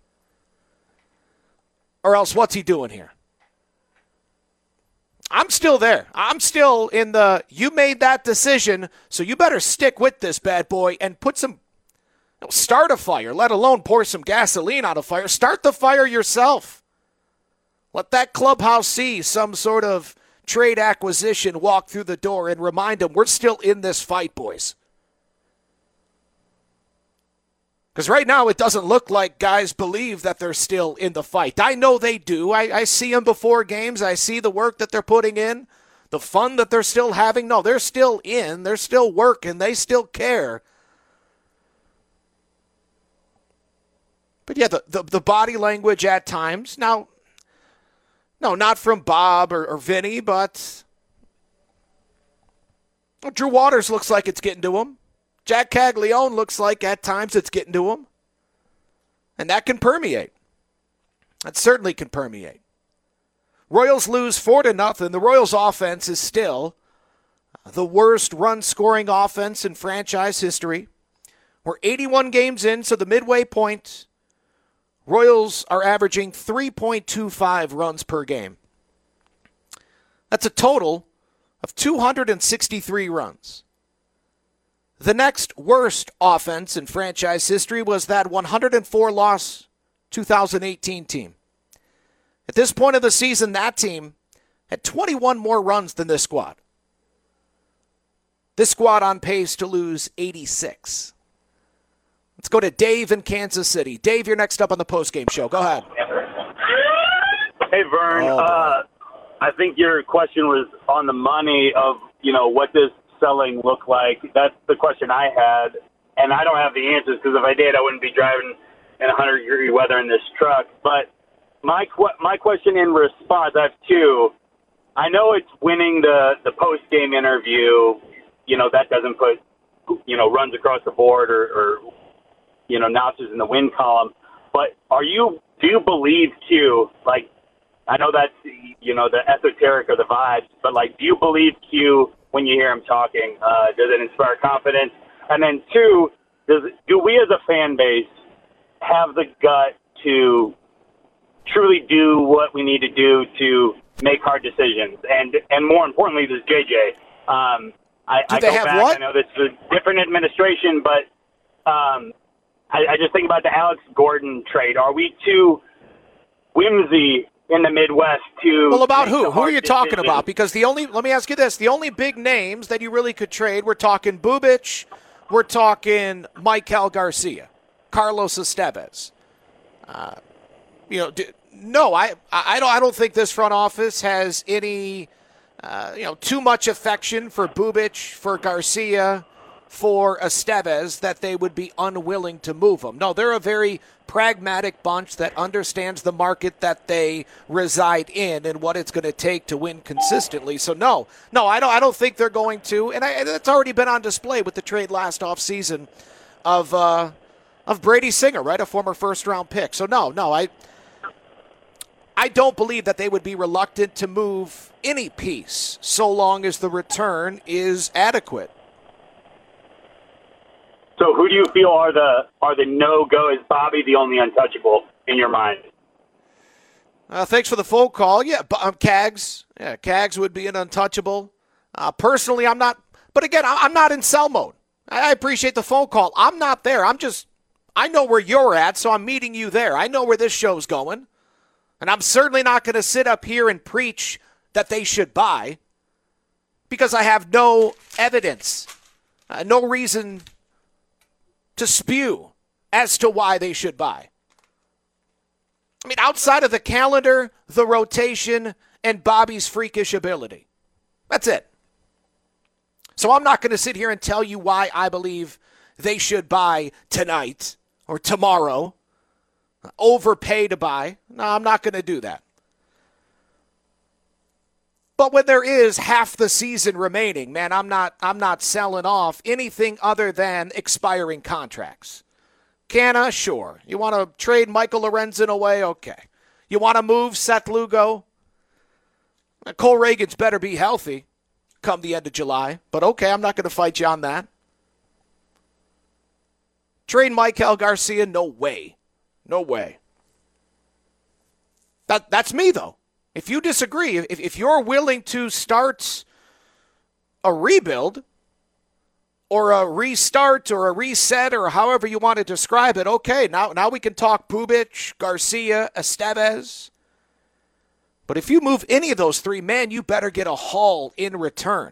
[SPEAKER 8] Or else what's he doing here? I'm still there. I'm still in the, you made that decision, so you better stick with this bad boy and put some, you know, start a fire, let alone pour some gasoline on a fire. Start the fire yourself. Let that clubhouse see some sort of trade acquisition walk through the door and remind them we're still in this fight, boys. Because right now it doesn't look like guys believe that they're still in the fight. I know they do. I, I see them before games. I see the work that they're putting in, the fun that they're still having. No, they're still in. They're still working. They still care. But yeah, the, the, the body language at times. Now, no, not from Bob or, or Vinny, but well, Drew Waters looks like it's getting to him. Jack Caglione looks like at times it's getting to him. And that can permeate. That certainly can permeate. Royals lose four to nothing. The Royals offense is still the worst run-scoring offense in franchise history. We're eighty-one games in, so the midway point, Royals are averaging three point two five runs per game. That's a total of two hundred sixty-three runs. The next worst offense in franchise history was that one hundred four loss two thousand eighteen team. At this point of the season, that team had twenty-one more runs than this squad. This squad on pace to lose eighty-six. Let's go to Dave in Kansas City. Dave, you're next up on the postgame show. Go ahead.
[SPEAKER 2] Hey, Vern.
[SPEAKER 8] Oh,
[SPEAKER 2] uh, I think your question was on the money of, you know, what does selling look like? That's the question I had, and I don't have the answers because if I did, I wouldn't be driving in one hundred degree weather in this truck. But my qu- my question in response, I have two. I know it's winning the, the post-game interview. You know, that doesn't put, you know, runs across the board or, or you know, notches in the win column. But are you, do you believe, Q, like, I know that's, you know, the esoteric or the vibes, but, like, do you believe Q when you hear him talking? Uh, does it inspire confidence? And then, two, does do we as a fan base have the gut to truly do what we need to do to make hard decisions? And and more importantly, this J J. Um, I,
[SPEAKER 8] do
[SPEAKER 2] I
[SPEAKER 8] they
[SPEAKER 2] go
[SPEAKER 8] have
[SPEAKER 2] back,
[SPEAKER 8] what?
[SPEAKER 2] I know this is a different administration, but um, I, I just think about the Alex Gordon trade. Are we too whimsy in the Midwest to
[SPEAKER 8] Well, about
[SPEAKER 2] make
[SPEAKER 8] who?
[SPEAKER 2] the
[SPEAKER 8] Who are
[SPEAKER 2] hard
[SPEAKER 8] you talking
[SPEAKER 2] decisions?
[SPEAKER 8] about? Because the only, let me ask you this, the only big names that you really could trade, we're talking Bubic, we're talking Michael Garcia, Carlos Estevez. Uh, you know, do, no, I, I don't, I don't think this front office has any, uh, you know, too much affection for Bubic, for Garcia, for Estevez that they would be unwilling to move them. No, they're a very pragmatic bunch that understands the market that they reside in and what it's going to take to win consistently. So no, no, I don't. I don't think they're going to. And, I, and it's already been on display with the trade last offseason of uh, of Brady Singer, right, a former first round pick. So no, no, I I don't believe that they would be reluctant to move any piece so long as the return is adequate.
[SPEAKER 2] So who do you feel are the are the no-go? Is Bobby the only untouchable in your mind?
[SPEAKER 8] Uh, thanks for the phone call. Yeah, um, Cags. Yeah, Cags would be an untouchable. Uh, personally, I'm not. But again, I'm not in sell mode. I appreciate the phone call. I'm not there. I'm just, I know where you're at, so I'm meeting you there. I know where this show's going. And I'm certainly not going to sit up here and preach that they should buy because I have no evidence, uh, no reason to spew as to why they should buy. I mean, outside of the calendar, the rotation, and Bobby's freakish ability. That's it. So I'm not going to sit here and tell you why I believe they should buy tonight or tomorrow. Overpay to buy. No, I'm not going to do that. But when there is half the season remaining, man, I'm not I'm not selling off anything other than expiring contracts. Canna, sure. You want to trade Michael Lorenzen away? Okay. You want to move Seth Lugo? Cole Reagan's better be healthy come the end of July. But okay, I'm not going to fight you on that. Trade Michael Garcia? No way. No way. That That's me, though. If you disagree, if, if you're willing to start a rebuild or a restart or a reset or however you want to describe it, okay, now, now we can talk Bubic, Garcia, Estevez. But if you move any of those three, man, you better get a haul in return.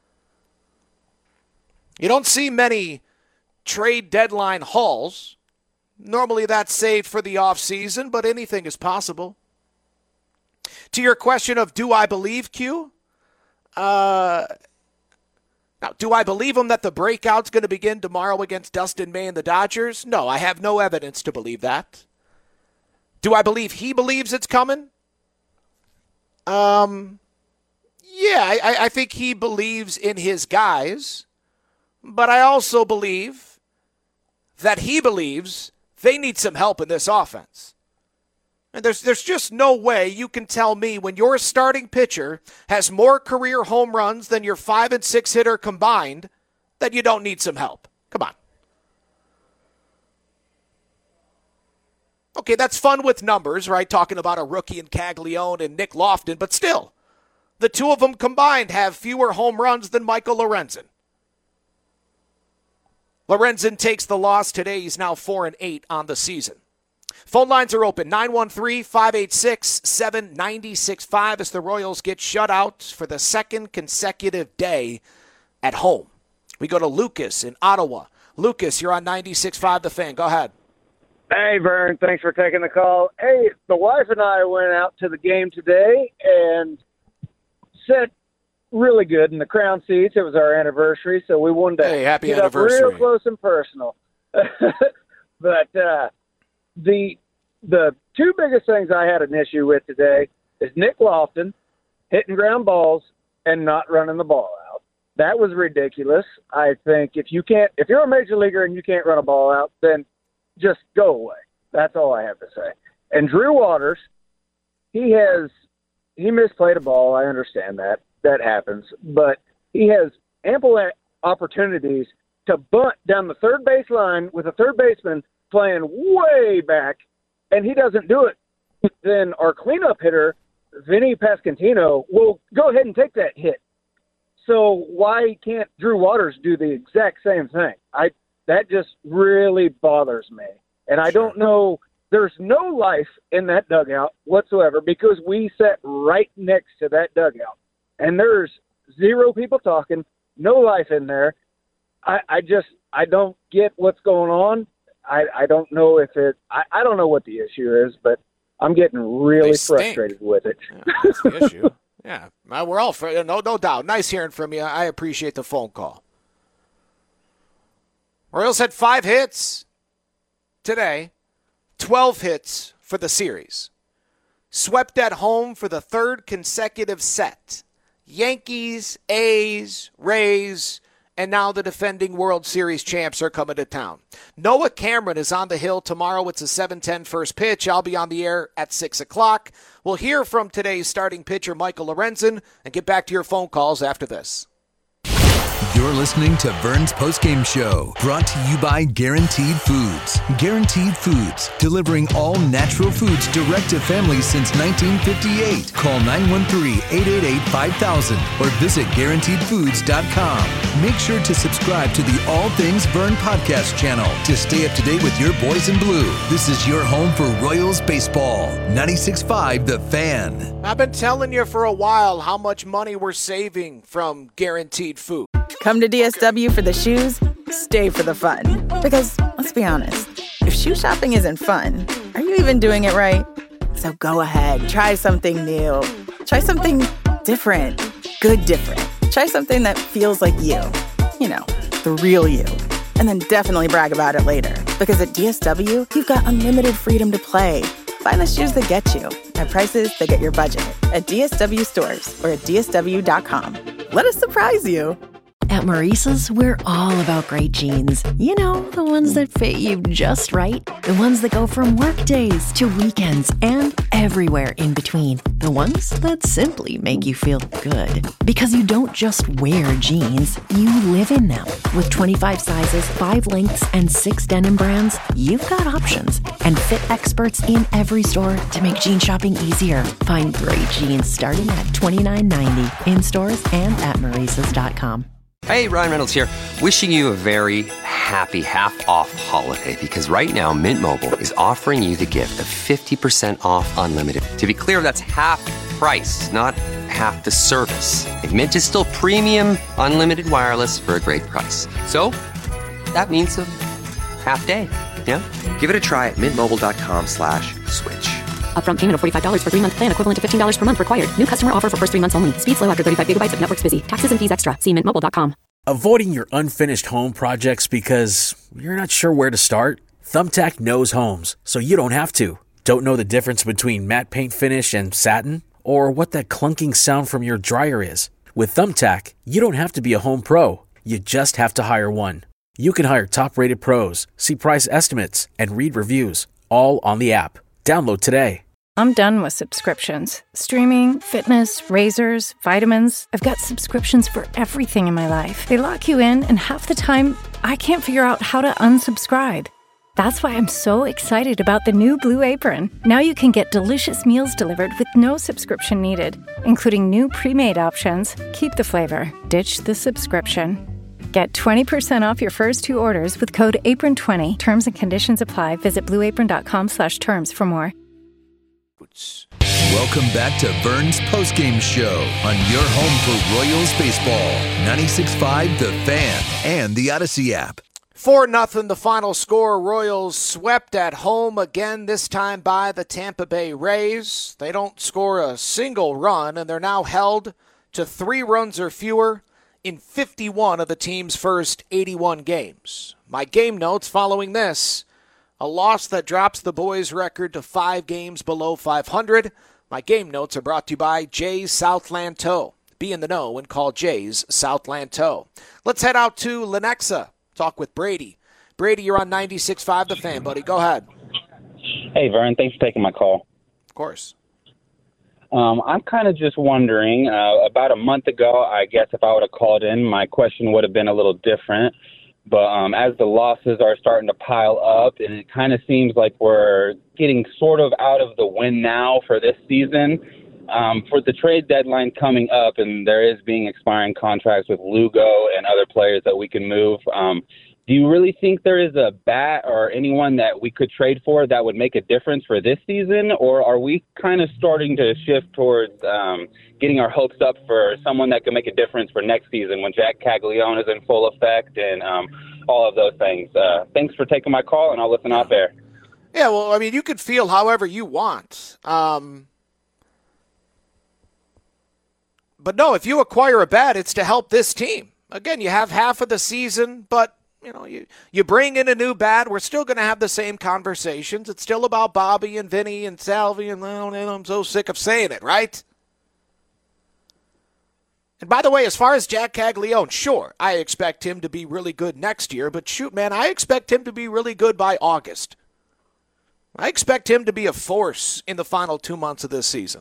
[SPEAKER 8] You don't see many trade deadline hauls. Normally that's saved for the offseason, but anything is possible. To your question of do I believe Q? Uh, now, do I believe him that the breakout's going to begin tomorrow against Dustin May and the Dodgers? No, I have no evidence to believe that. Do I believe he believes it's coming? Um, yeah, I, I think he believes in his guys, but I also believe that he believes they need some help in this offense. And there's there's just no way you can tell me when your starting pitcher has more career home runs than your five and six hitter combined that you don't need some help. Come on. Okay, that's fun with numbers, right? Talking about a rookie in Caglione and Nick Lofton, but still, the two of them combined have fewer home runs than Michael Lorenzen. Lorenzen takes the loss today. He's now four and eight on the season. Phone lines are open, nine one three, five eight six, seven nine six five as the Royals get shut out for the second consecutive day at home. We go to Lucas in Ottawa. Lucas, you're on ninety-six point five The Fan. Go ahead.
[SPEAKER 4] Hey, Vern. Thanks for taking the call. Hey, the wife and I went out to the game today and sat really good in the crown seats. It was our anniversary, so we wanted to
[SPEAKER 8] hey, happy
[SPEAKER 4] get
[SPEAKER 8] anniversary.
[SPEAKER 4] up real close and personal. But uh, the the two biggest things I had an issue with today is Nick Lofton hitting ground balls and not running the ball out. That was ridiculous. I think if you can't, if you're a major leaguer and you can't run a ball out, then just go away. That's all I have to say. And Drew Waters, he has he misplayed a ball. I understand that. That happens. But he has ample opportunities to bunt down the third base line with a third baseman playing way back, and he doesn't do it. Then our cleanup hitter, Vinny Pasquantino, will go ahead and take that hit. So why can't Drew Waters do the exact same thing? I that just really bothers me. And I don't know, there's no life in that dugout whatsoever because we sat right next to that dugout. And there's zero people talking, no life in there. I, I just, I don't get what's going on. I, I don't know if it, I, I don't know what the issue is, but I'm getting really frustrated with it.
[SPEAKER 8] Yeah, that's the issue. Yeah, we're all, no, no doubt. Nice hearing from you. I appreciate the phone call. Royals had five hits today, twelve hits for the series. Swept at home for the third consecutive set. Yankees, A's, Rays, and now the defending World Series champs are coming to town. Noah Cameron is on the hill tomorrow. It's a seven ten first pitch. I'll be on the air at six o'clock. We'll hear from today's starting pitcher, Michael Lorenzen, and get back to your phone calls after this.
[SPEAKER 6] You're listening to Vern's Postgame Show, brought to you by Guaranteed Foods. Guaranteed Foods, delivering all natural foods direct to families since nineteen fifty-eight. Call nine one three, eight eight eight, five thousand or visit guaranteed foods dot com. Make sure to subscribe to the All Things Vern podcast channel to stay up to date with your boys in blue. This is your home for Royals baseball. ninety-six point five The Fan.
[SPEAKER 8] I've been telling you for a while how much money we're saving from Guaranteed Food.
[SPEAKER 12] Come to D S W for the shoes, stay for the fun. Because, let's be honest, if shoe shopping isn't fun, are you even doing it right? So go ahead, try something new. Try something different. Good different. Try something that feels like you. You know, the real you. And then definitely brag about it later. Because at D S W, you've got unlimited freedom to play. Find the shoes that get you at prices that get your budget at D S W stores or at D S W dot com. Let us surprise you.
[SPEAKER 13] At Maurice's, we're all about great jeans. You know, the ones that fit you just right. The ones that go from work days to weekends and everywhere in between. The ones that simply make you feel good. Because you don't just wear jeans, you live in them. With twenty-five sizes, five lengths, and six denim brands, you've got options. And fit experts in every store to make jean shopping easier. Find great jeans starting at twenty-nine ninety in stores and at Maurice's dot com.
[SPEAKER 14] Hey, Ryan Reynolds here, wishing you a very happy half-off holiday because right now Mint Mobile is offering you the gift of fifty percent off unlimited. To be clear, that's half price, not half the service. And Mint is still premium unlimited wireless for a great price. So that means a half day, yeah? Give it a try at mintmobile.com slash switch.
[SPEAKER 3] Upfront payment of forty-five dollars for three-month plan equivalent to fifteen dollars per month required. New customer offer for first three months only. Speed slow after thirty-five gigabytes if network's busy. Taxes and fees extra. See mint mobile dot com.
[SPEAKER 15] Avoiding your unfinished home projects because you're not sure where to start? Thumbtack knows homes, so you don't have to. Don't know the difference between matte paint finish and satin? Or what that clunking sound from your dryer is? With Thumbtack, you don't have to be a home pro. You just have to hire one. You can hire top-rated pros, see price estimates, and read reviews, all on the app. Download today.
[SPEAKER 16] I'm done with subscriptions. Streaming, fitness, razors, vitamins. I've got subscriptions for everything in my life. They lock you in, and half the time, I can't figure out how to unsubscribe. That's why I'm so excited about the new Blue Apron. Now you can get delicious meals delivered with no subscription needed, including new pre-made options. Keep the flavor, ditch the subscription. Get twenty percent off your first two orders with code apron twenty. Terms and conditions apply. Visit blue apron dot com slash terms for more.
[SPEAKER 6] Welcome back to Vern's Postgame Show on your home for Royals baseball. ninety-six point five The Fan and the Odyssey app.
[SPEAKER 8] four nothing the final score. Royals swept at home again, this time by the Tampa Bay Rays. They don't score a single run, and they're now held to three runs or fewer in fifty-one of the team's first eighty-one games. My game notes following this: a loss that drops the boys' record to five games below five hundred. My game notes are brought to you by Jay's Southland Tow. Be in the know and call Jay's Southland Tow. Let's head out to Lenexa. Talk with Brady. Brady, you're on ninety-six point five The Fan, buddy. Go ahead.
[SPEAKER 5] Hey, Vern. Thanks for taking my call.
[SPEAKER 8] Of course.
[SPEAKER 5] Um, I'm kind of just wondering, uh, about a month ago, I guess if I would have called in, my question would have been a little different. But um, as the losses are starting to pile up, and it kind of seems like we're getting sort of out of the win now for this season, um, for the trade deadline coming up, and there is being expiring contracts with Lugo and other players that we can move, um, do you really think there is a bat or anyone that we could trade for that would make a difference for this season? Or are we kind of starting to shift towards um, getting our hopes up for someone that can make a difference for next season when Jack Caglione is in full effect and um, all of those things? Uh, thanks for taking my call, and I'll listen off air.
[SPEAKER 8] Yeah, well, I mean, you could feel however you want. Um, but no, if you acquire a bat, it's to help this team. Again, you have half of the season, but You know, you, you bring in a new bat, we're still going to have the same conversations. It's still about Bobby and Vinny and Salvi, and oh, I'm so sick of saying it, right? And by the way, as far as Jack Caglione, sure, I expect him to be really good next year, but shoot, man, I expect him to be really good by August. I expect him to be a force in the final two months of this season.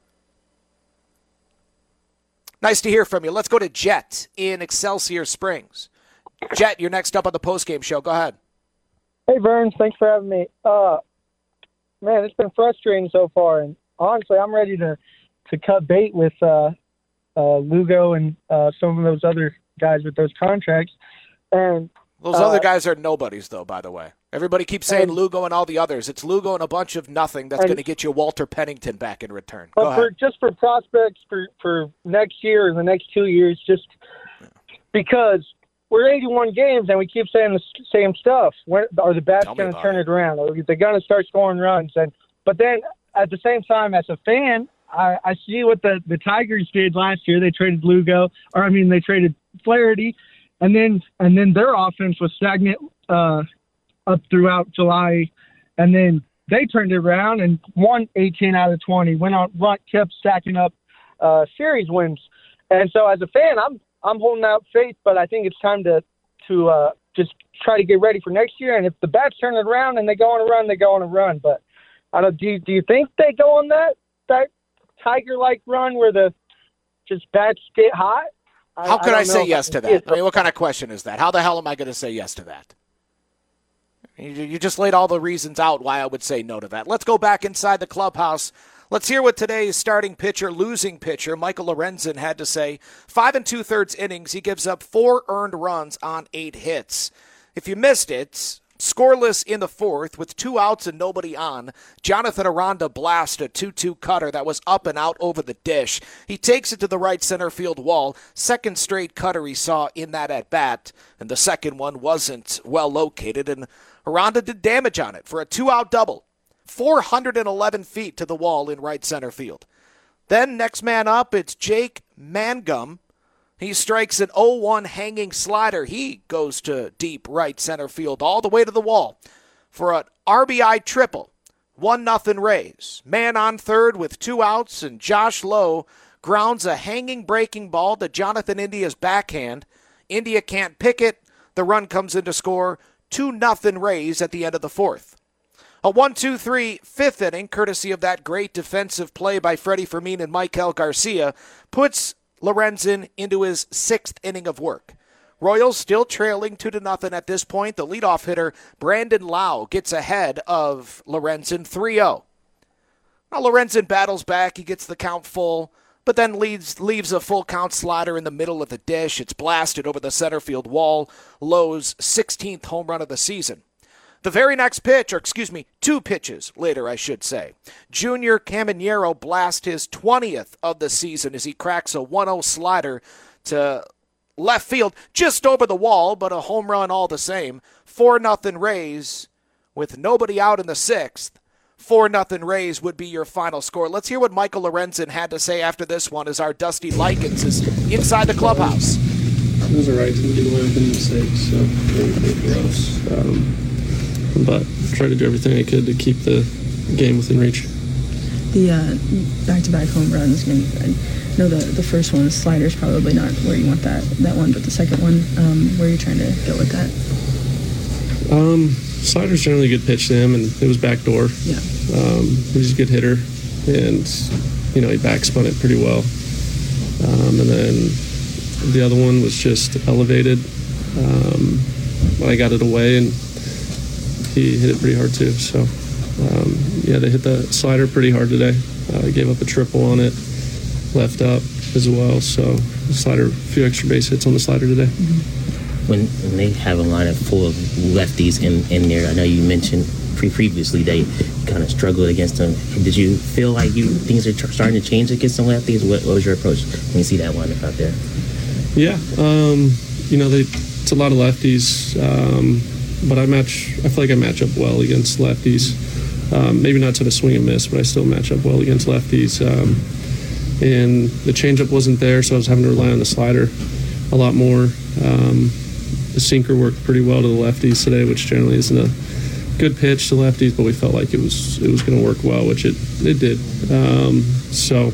[SPEAKER 8] Nice to hear from you. Let's go to Jet in Excelsior Springs. Jet, you're next up on the postgame show. Go ahead.
[SPEAKER 9] Hey, Vern. Thanks for having me. Uh, man, it's been frustrating so far, and honestly, I'm ready to, to cut bait with uh, uh, Lugo and uh, some of those other guys with those contracts. And
[SPEAKER 8] those
[SPEAKER 9] uh,
[SPEAKER 8] other guys are nobodies, though, by the way. Everybody keeps saying and, Lugo and all the others. It's Lugo and a bunch of nothing that's going to get you Walter Pennington back in return. Go
[SPEAKER 9] but
[SPEAKER 8] ahead.
[SPEAKER 9] For, just for prospects for, for next year or the next two years, just because – we're eighty-one games, and we keep saying the same stuff. When, are the bats going to turn it. it around? Are they going to start scoring runs? And But then, at the same time, as a fan, I, I see what the, the Tigers did last year. They traded Lugo, or I mean, they traded Flaherty, and then and then their offense was stagnant uh, up throughout July, and then they turned it around and won eighteen out of twenty. Went on, kept stacking up uh, series wins, and so as a fan, I'm. I'm holding out faith, but I think it's time to to uh, just try to get ready for next year. And if the bats turn it around and they go on a run, they go on a run. But I don't. Do you, do you think they go on that that Tiger-like run where the just bats get hot? I,
[SPEAKER 8] How could I, I say
[SPEAKER 9] know.
[SPEAKER 8] yes to that? I mean, what kind of question is that? How the hell am I going to say yes to that? You, you just laid all the reasons out why I would say no to that. Let's go back inside the clubhouse. Let's hear what today's starting pitcher, losing pitcher, Michael Lorenzen, had to say. Five and two-thirds innings, he gives up four earned runs on eight hits. If you missed it, scoreless in the fourth with two outs and nobody on, Jonathan Aranda blast a two two cutter that was up and out over the dish. He takes it to the right center field wall. Second straight cutter he saw in that at-bat, and the second one wasn't well located, and Aranda did damage on it for a two-out double. four hundred eleven feet to the wall in right center field. Then next man up, it's Jake Mangum. He strikes an oh one hanging slider. He goes to deep right center field all the way to the wall for an R B I triple. one nothing Rays. Man on third with two outs, and Josh Lowe grounds a hanging breaking ball to Jonathan India's backhand. India can't pick it. The run comes in to score two nothing Rays at the end of the fourth. A one two three fifth inning, courtesy of that great defensive play by Freddie Fermin and Michael Garcia, puts Lorenzen into his sixth inning of work. Royals still trailing two to nothing at this point. The leadoff hitter, Brandon Lau, gets ahead of Lorenzen three oh. Now Lorenzen battles back. He gets the count full. but then leaves, leaves a full count slider in the middle of the dish. It's blasted over the center field wall. Lowe's sixteenth home run of the season. The very next pitch, or excuse me, two pitches later, I should say, Junior Caminero blasts his twentieth of the season as he cracks a one oh slider to left field, just over the wall, but a home run all the same. four nothing Rays with nobody out in the sixth. four nothing Rays would be your final score. Let's hear what Michael Lorenzen had to say after this one as our Dusty Likens is inside the clubhouse.
[SPEAKER 7] It was all right to get away with an mistake, so very gross. Um, but tried to do everything I could to keep the game within reach.
[SPEAKER 21] The uh, back-to-back home runs, I mean, I know the, the first one, the slider's probably not where you want that, that one, but the second one, um, where are you trying to go with that?
[SPEAKER 7] Um, slider's generally a good pitch to him, and it was backdoor.
[SPEAKER 21] Yeah.
[SPEAKER 7] Um, he's a good hitter, and, you know, he backspun it pretty well. Um, and then the other one was just elevated. Um, I got it away, and he hit it pretty hard too. So, um, yeah, they hit the slider pretty hard today. Uh, gave up a triple on it, left up as well. So, the slider, a few extra base hits on the slider today.
[SPEAKER 20] Mm-hmm. When, when they have a lineup full of lefties in, in there, I know you mentioned pre previously they kind of struggled against them. Did you feel like you things are tr- starting to change against some lefties? What, what was your approach when you see that lineup out there?
[SPEAKER 7] Yeah, um, you know, they, it's a lot of lefties. Um, But I match. I feel like I match up well against lefties. Um, maybe not to the swing and miss, but I still match up well against lefties. Um, and the changeup wasn't there, so I was having to rely on the slider a lot more. Um, the sinker worked pretty well to the lefties today, which generally isn't a good pitch to lefties, but we felt like it was it was going to work well, which it it did. Um, so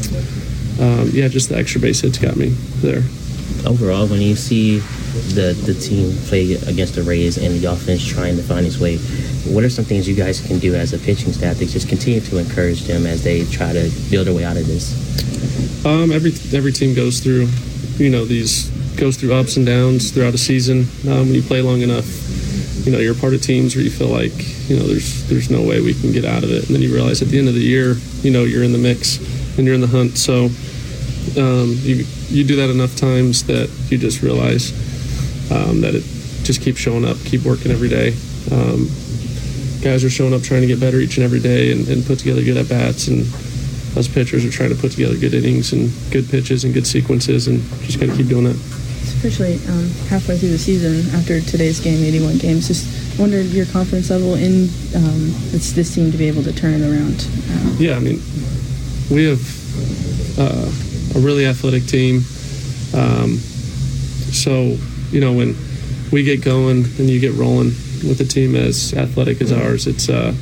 [SPEAKER 7] um, yeah, just the extra base hits got me there.
[SPEAKER 20] Overall, when you see the the team play against the Rays and the offense trying to find its way, what are some things you guys can do as a pitching staff to just continue to encourage them as they try to build their way out of this?
[SPEAKER 7] Um, every every team goes through, you know, these goes through ups and downs throughout a season. Um, when you play long enough, you know, you're part of teams where you feel like, you know, there's there's no way we can get out of it, and then you realize at the end of the year, you know, you're in the mix and you're in the hunt. So um, you you do that enough times that you just realize um, that it just keeps showing up, keep working every day. Um, guys are showing up trying to get better each and every day and, and put together good at bats, and us pitchers are trying to put together good innings and good pitches and good sequences, and just got to keep doing that.
[SPEAKER 21] Especially um, halfway through the season, after today's game, eighty-one games, just wondered your confidence level in um, this, this team to be able to turn it around. Um,
[SPEAKER 7] yeah, I mean, we have uh, a really athletic team. Um, so, you know, when we get going and you get rolling with a team as athletic as ours, it's uh,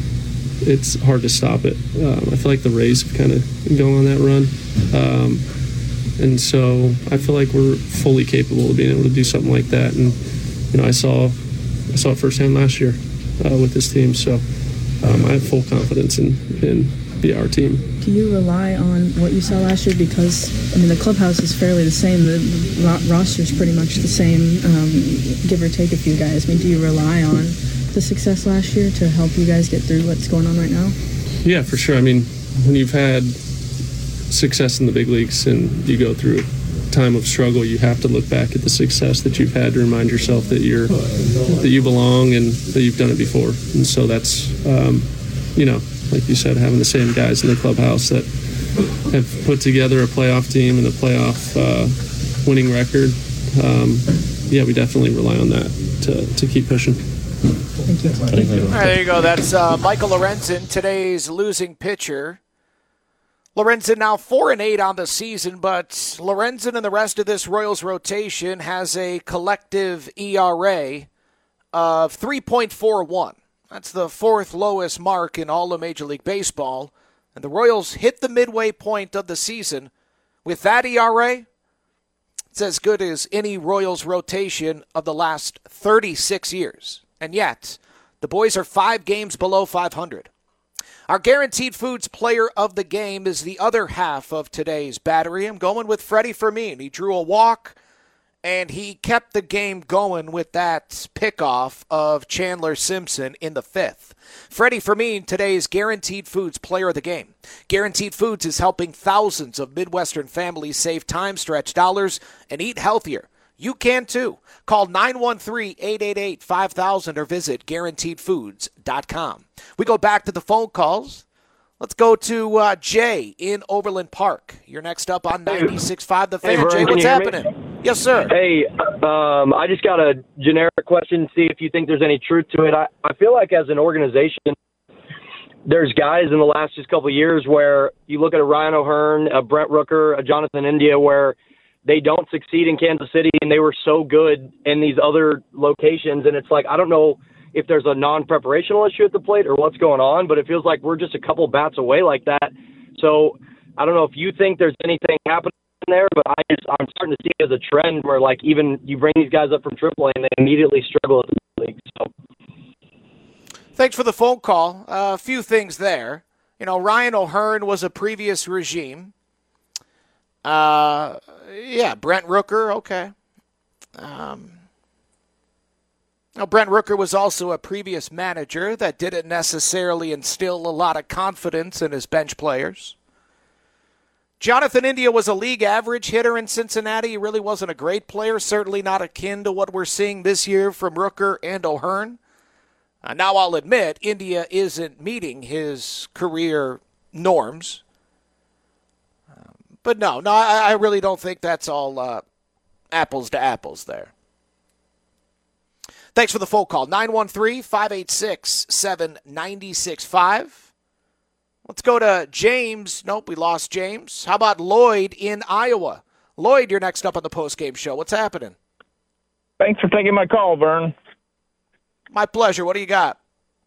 [SPEAKER 7] it's hard to stop it. Um, I feel like the Rays have kind of been going on that run. Um, and so I feel like we're fully capable of being able to do something like that. And, you know, I saw I saw it firsthand last year uh, with this team. So um, I have full confidence in, in the our team.
[SPEAKER 21] Do you rely on what you saw last year? Because, I mean, the clubhouse is fairly the same. The, the ro- roster's pretty much the same, um, give or take a few guys. I mean, do you rely on the success last year to help you guys get through what's going on right now?
[SPEAKER 7] Yeah, for sure. I mean, when you've had success in the big leagues and you go through a time of struggle, you have to look back at the success that you've had to remind yourself that you're that you belong and that you've done it before. And so that's, um, you know, like you said, having the same guys in the clubhouse that have put together a playoff team and a playoff uh, winning record. Um, yeah, we definitely rely on that to, to keep pushing.
[SPEAKER 21] Thank you.
[SPEAKER 8] All right, there you go. That's uh, Michael Lorenzen, today's losing pitcher. Lorenzen now four and eight on the season, but Lorenzen and the rest of this Royals rotation has a collective E R A of three point four one. That's the fourth lowest mark in all of Major League Baseball. And the Royals hit the midway point of the season with that E R A. It's as good as any Royals rotation of the last thirty-six years. And yet, the boys are five games below five hundred. Our Guaranteed Foods player of the game is the other half of today's battery. I'm going with Freddie Fermin. He drew a walk And he kept the game going with that pickoff of Chandler Simpson in the fifth. Freddie Fermin, today's Guaranteed Foods Player of the Game. Guaranteed Foods is helping thousands of Midwestern families save time, stretch dollars, and eat healthier. You can too. Call nine one three, eight eight eight, five thousand or visit guaranteed foods dot com. We go back to the phone calls. Let's go to uh, Jay in Overland Park. You're next up on ninety-six point five The Fan.
[SPEAKER 10] Hey, Vern,
[SPEAKER 8] Jay, what's happening? Me? Yes, sir.
[SPEAKER 10] Hey, um, I just got a generic question, see if you think there's any truth to it. I, I feel like as an organization, there's guys in the last just couple of years where you look at a Ryan O'Hearn, a Brent Rooker, a Jonathan India, where they don't succeed in Kansas City and they were so good in these other locations. And it's like, I don't know if there's a non-preparational issue at the plate or what's going on, but it feels like we're just a couple bats away like that. So I don't know if you think there's anything happening there, but I just, I'm starting to see it as a trend where, like, even you bring these guys up from triple A and they immediately struggle at the league. So.
[SPEAKER 8] Thanks for the phone call. Uh, a few things there. You know, Ryan O'Hearn was a previous regime. Uh, yeah, Brent Rooker, okay. Um, now, Brent Rooker was also a previous manager that didn't necessarily instill a lot of confidence in his bench players. Jonathan India was a league average hitter in Cincinnati. He really wasn't a great player, certainly not akin to what we're seeing this year from Rooker and O'Hearn. Uh, now, I'll admit, India isn't meeting his career norms. Um, but no, no, I, I really don't think that's all uh, apples to apples there. Thanks for the phone call. nine one three, five eight six, seven nine six five. Let's go to James. Nope, we lost James. How about Lloyd in Iowa? Lloyd, you're next up on the postgame show. What's happening?
[SPEAKER 11] Thanks for taking my call, Vern.
[SPEAKER 8] My pleasure. What do you got?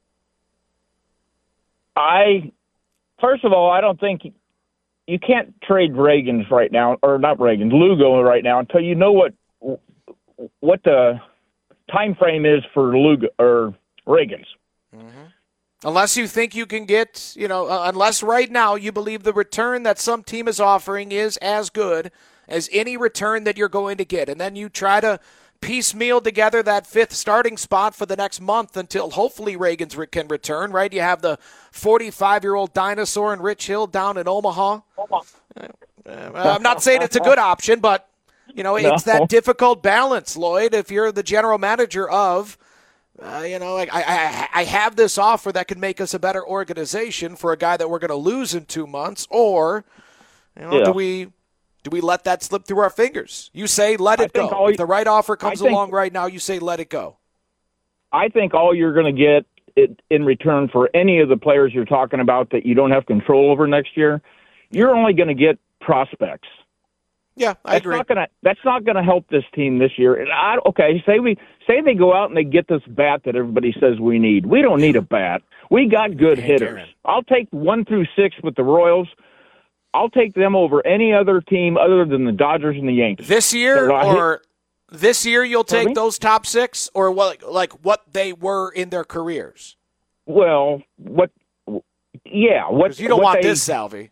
[SPEAKER 11] I, first of all, I don't think you, you can't trade Reagans right now, or not Reagans, Lugo right now until you know what what the time frame is for Lugo or Reagans.
[SPEAKER 8] Mm-hmm. Unless you think you can get, you know, uh, unless right now you believe the return that some team is offering is as good as any return that you're going to get. And then you try to piecemeal together that fifth starting spot for the next month until hopefully Reagans re- can return, right? You have the forty-five-year-old dinosaur in Rich Hill down in Omaha. Uh, I'm not saying it's a good option, but, you know, it's no. that difficult balance, Lloyd, if you're the general manager of Uh, you know, like I, I, I have this offer that could make us a better organization for a guy that we're going to lose in two months, or you know,
[SPEAKER 11] yeah.
[SPEAKER 8] do we do we let that slip through our fingers? You say let it go. If the right offer comes
[SPEAKER 11] think,
[SPEAKER 8] along right now, you say let it go.
[SPEAKER 11] I think all you're going to get it, in return for any of the players you're talking about that you don't have control over next year, you're only going to get prospects.
[SPEAKER 8] Yeah, I
[SPEAKER 11] that's
[SPEAKER 8] agree.
[SPEAKER 11] Not gonna, that's not going to help this team this year. And I, okay, say we say they go out and they get this bat that everybody says we need. We don't need a bat. We got good hitters. I'll take one through six with the Royals. I'll take them over any other team other than the Dodgers and the Yankees.
[SPEAKER 8] This year, or this year, you'll take those top six, or what? Like what they were in their careers.
[SPEAKER 11] Well, what? Yeah, what?
[SPEAKER 8] You don't
[SPEAKER 11] what
[SPEAKER 8] want
[SPEAKER 11] they,
[SPEAKER 8] this, Salvi.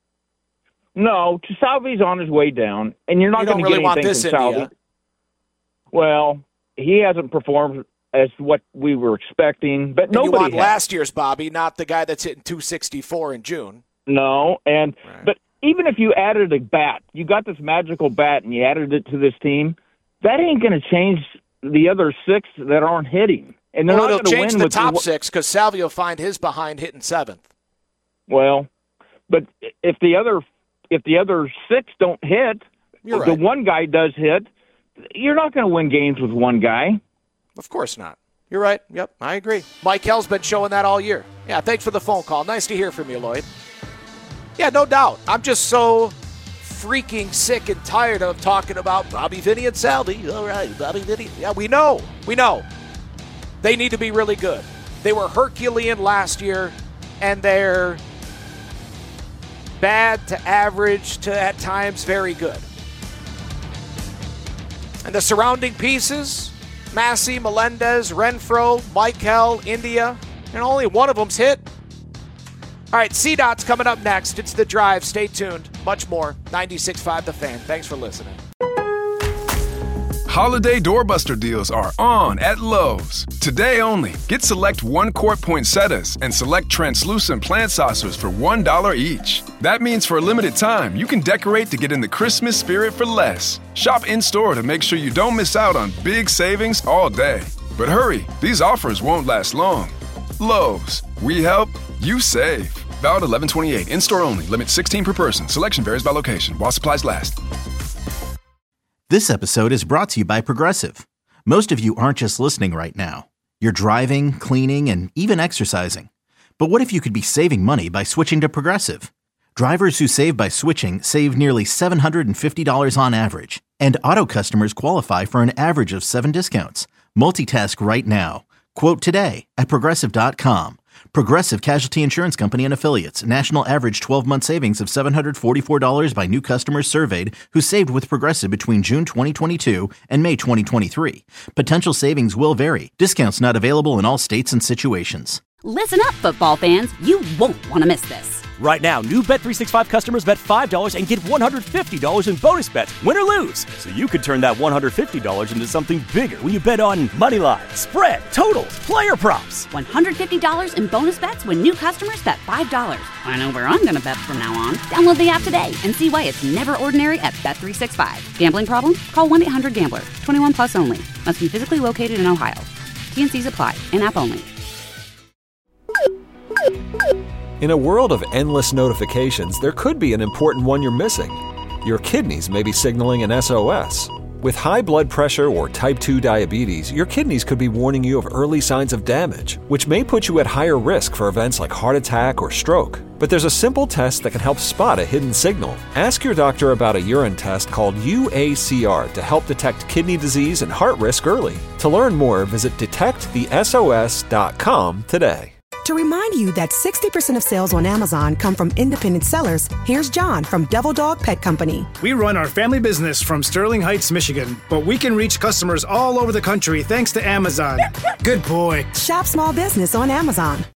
[SPEAKER 11] No, Salvi's on his way down, and you're not
[SPEAKER 8] you
[SPEAKER 11] going to
[SPEAKER 8] really
[SPEAKER 11] get
[SPEAKER 8] want
[SPEAKER 11] anything
[SPEAKER 8] this
[SPEAKER 11] from Salvi.
[SPEAKER 8] India.
[SPEAKER 11] Well, he hasn't performed as what we were expecting, but
[SPEAKER 8] and
[SPEAKER 11] nobody
[SPEAKER 8] you want
[SPEAKER 11] has.
[SPEAKER 8] last year's Bobby, not the guy that's hitting two sixty-four in June.
[SPEAKER 11] No, and
[SPEAKER 8] right.
[SPEAKER 11] but even if you added a bat, you got this magical bat, and you added it to this team, that ain't going to change the other six that aren't hitting. And they're
[SPEAKER 8] well,
[SPEAKER 11] not
[SPEAKER 8] it'll
[SPEAKER 11] going to
[SPEAKER 8] change
[SPEAKER 11] win
[SPEAKER 8] the
[SPEAKER 11] with
[SPEAKER 8] top
[SPEAKER 11] the,
[SPEAKER 8] six because Salvi will find his behind hitting seventh.
[SPEAKER 11] Well, but if the other if the other six don't hit,
[SPEAKER 8] You're
[SPEAKER 11] the
[SPEAKER 8] right.
[SPEAKER 11] one guy does hit, you're not going to win games with one guy.
[SPEAKER 8] Of course not. You're right. Yep, I agree. Mike Hell's been showing that all year. Yeah, thanks for the phone call. Nice to hear from you, Lloyd. Yeah, no doubt. I'm just so freaking sick and tired of talking about Bobby Vinny and Salvi. All right, Bobby Vinny. Yeah, we know. We know. They need to be really good. They were Herculean last year, and they're bad to average to, at times, very good. And the surrounding pieces, Massey, Melendez, Renfroe, Michael, India, and only one of them's hit. All right, C DOT's coming up next. It's The Drive. Stay tuned. Much more. ninety-six point five The Fan. Thanks for listening.
[SPEAKER 17] Holiday doorbuster deals are on at Lowe's. Today only, get select one-quart poinsettias and select translucent plant saucers for one dollar each. That means for a limited time, you can decorate to get in the Christmas spirit for less. Shop in-store to make sure you don't miss out on big savings all day. But hurry, these offers won't last long. Lowe's, we help, you save. Valid eleven twenty-eight, in-store only, limit sixteen per person. Selection varies by location, while supplies last.
[SPEAKER 18] This episode is brought to you by Progressive. Most of you aren't just listening right now. You're driving, cleaning, and even exercising. But what if you could be saving money by switching to Progressive? Drivers who save by switching save nearly seven hundred fifty dollars on average. And auto customers qualify for an average of seven discounts. Multitask right now. Quote today at Progressive dot com. Progressive Casualty Insurance Company and Affiliates. National average twelve-month savings of seven hundred forty-four dollars by new customers surveyed who saved with Progressive between June twenty twenty-two and May twenty twenty-three. Potential savings will vary. Discounts not available in all states and situations.
[SPEAKER 3] Listen up, football fans. You won't want to miss this.
[SPEAKER 22] Right now, new Bet three sixty-five customers bet five dollars and get one hundred fifty dollars in bonus bets, win or lose. So you could turn that one hundred fifty dollars into something bigger when you bet on money line, spread, totals, player props.
[SPEAKER 3] one hundred fifty dollars in bonus bets when new customers bet five dollars. I know where I'm going to bet from now on. Download the app today and see why it's never ordinary at Bet three sixty-five. Gambling problem? Call one eight hundred gambler. twenty-one plus only. Must be physically located in Ohio. T N Cs apply. In-app only.
[SPEAKER 24] In a world of endless notifications, there could be an important one you're missing. Your kidneys may be signaling an S O S. With high blood pressure or type two diabetes, your kidneys could be warning you of early signs of damage, which may put you at higher risk for events like heart attack or stroke. But there's a simple test that can help spot a hidden signal. Ask your doctor about a urine test called U A C R to help detect kidney disease and heart risk early. To learn more, visit detect the S O S dot com today.
[SPEAKER 25] To remind you that sixty percent of sales on Amazon come from independent sellers, here's John from Devil Dog Pet Company.
[SPEAKER 26] We run our family business from Sterling Heights, Michigan, but we can reach customers all over the country thanks to Amazon. Good boy.
[SPEAKER 25] Shop small business on Amazon.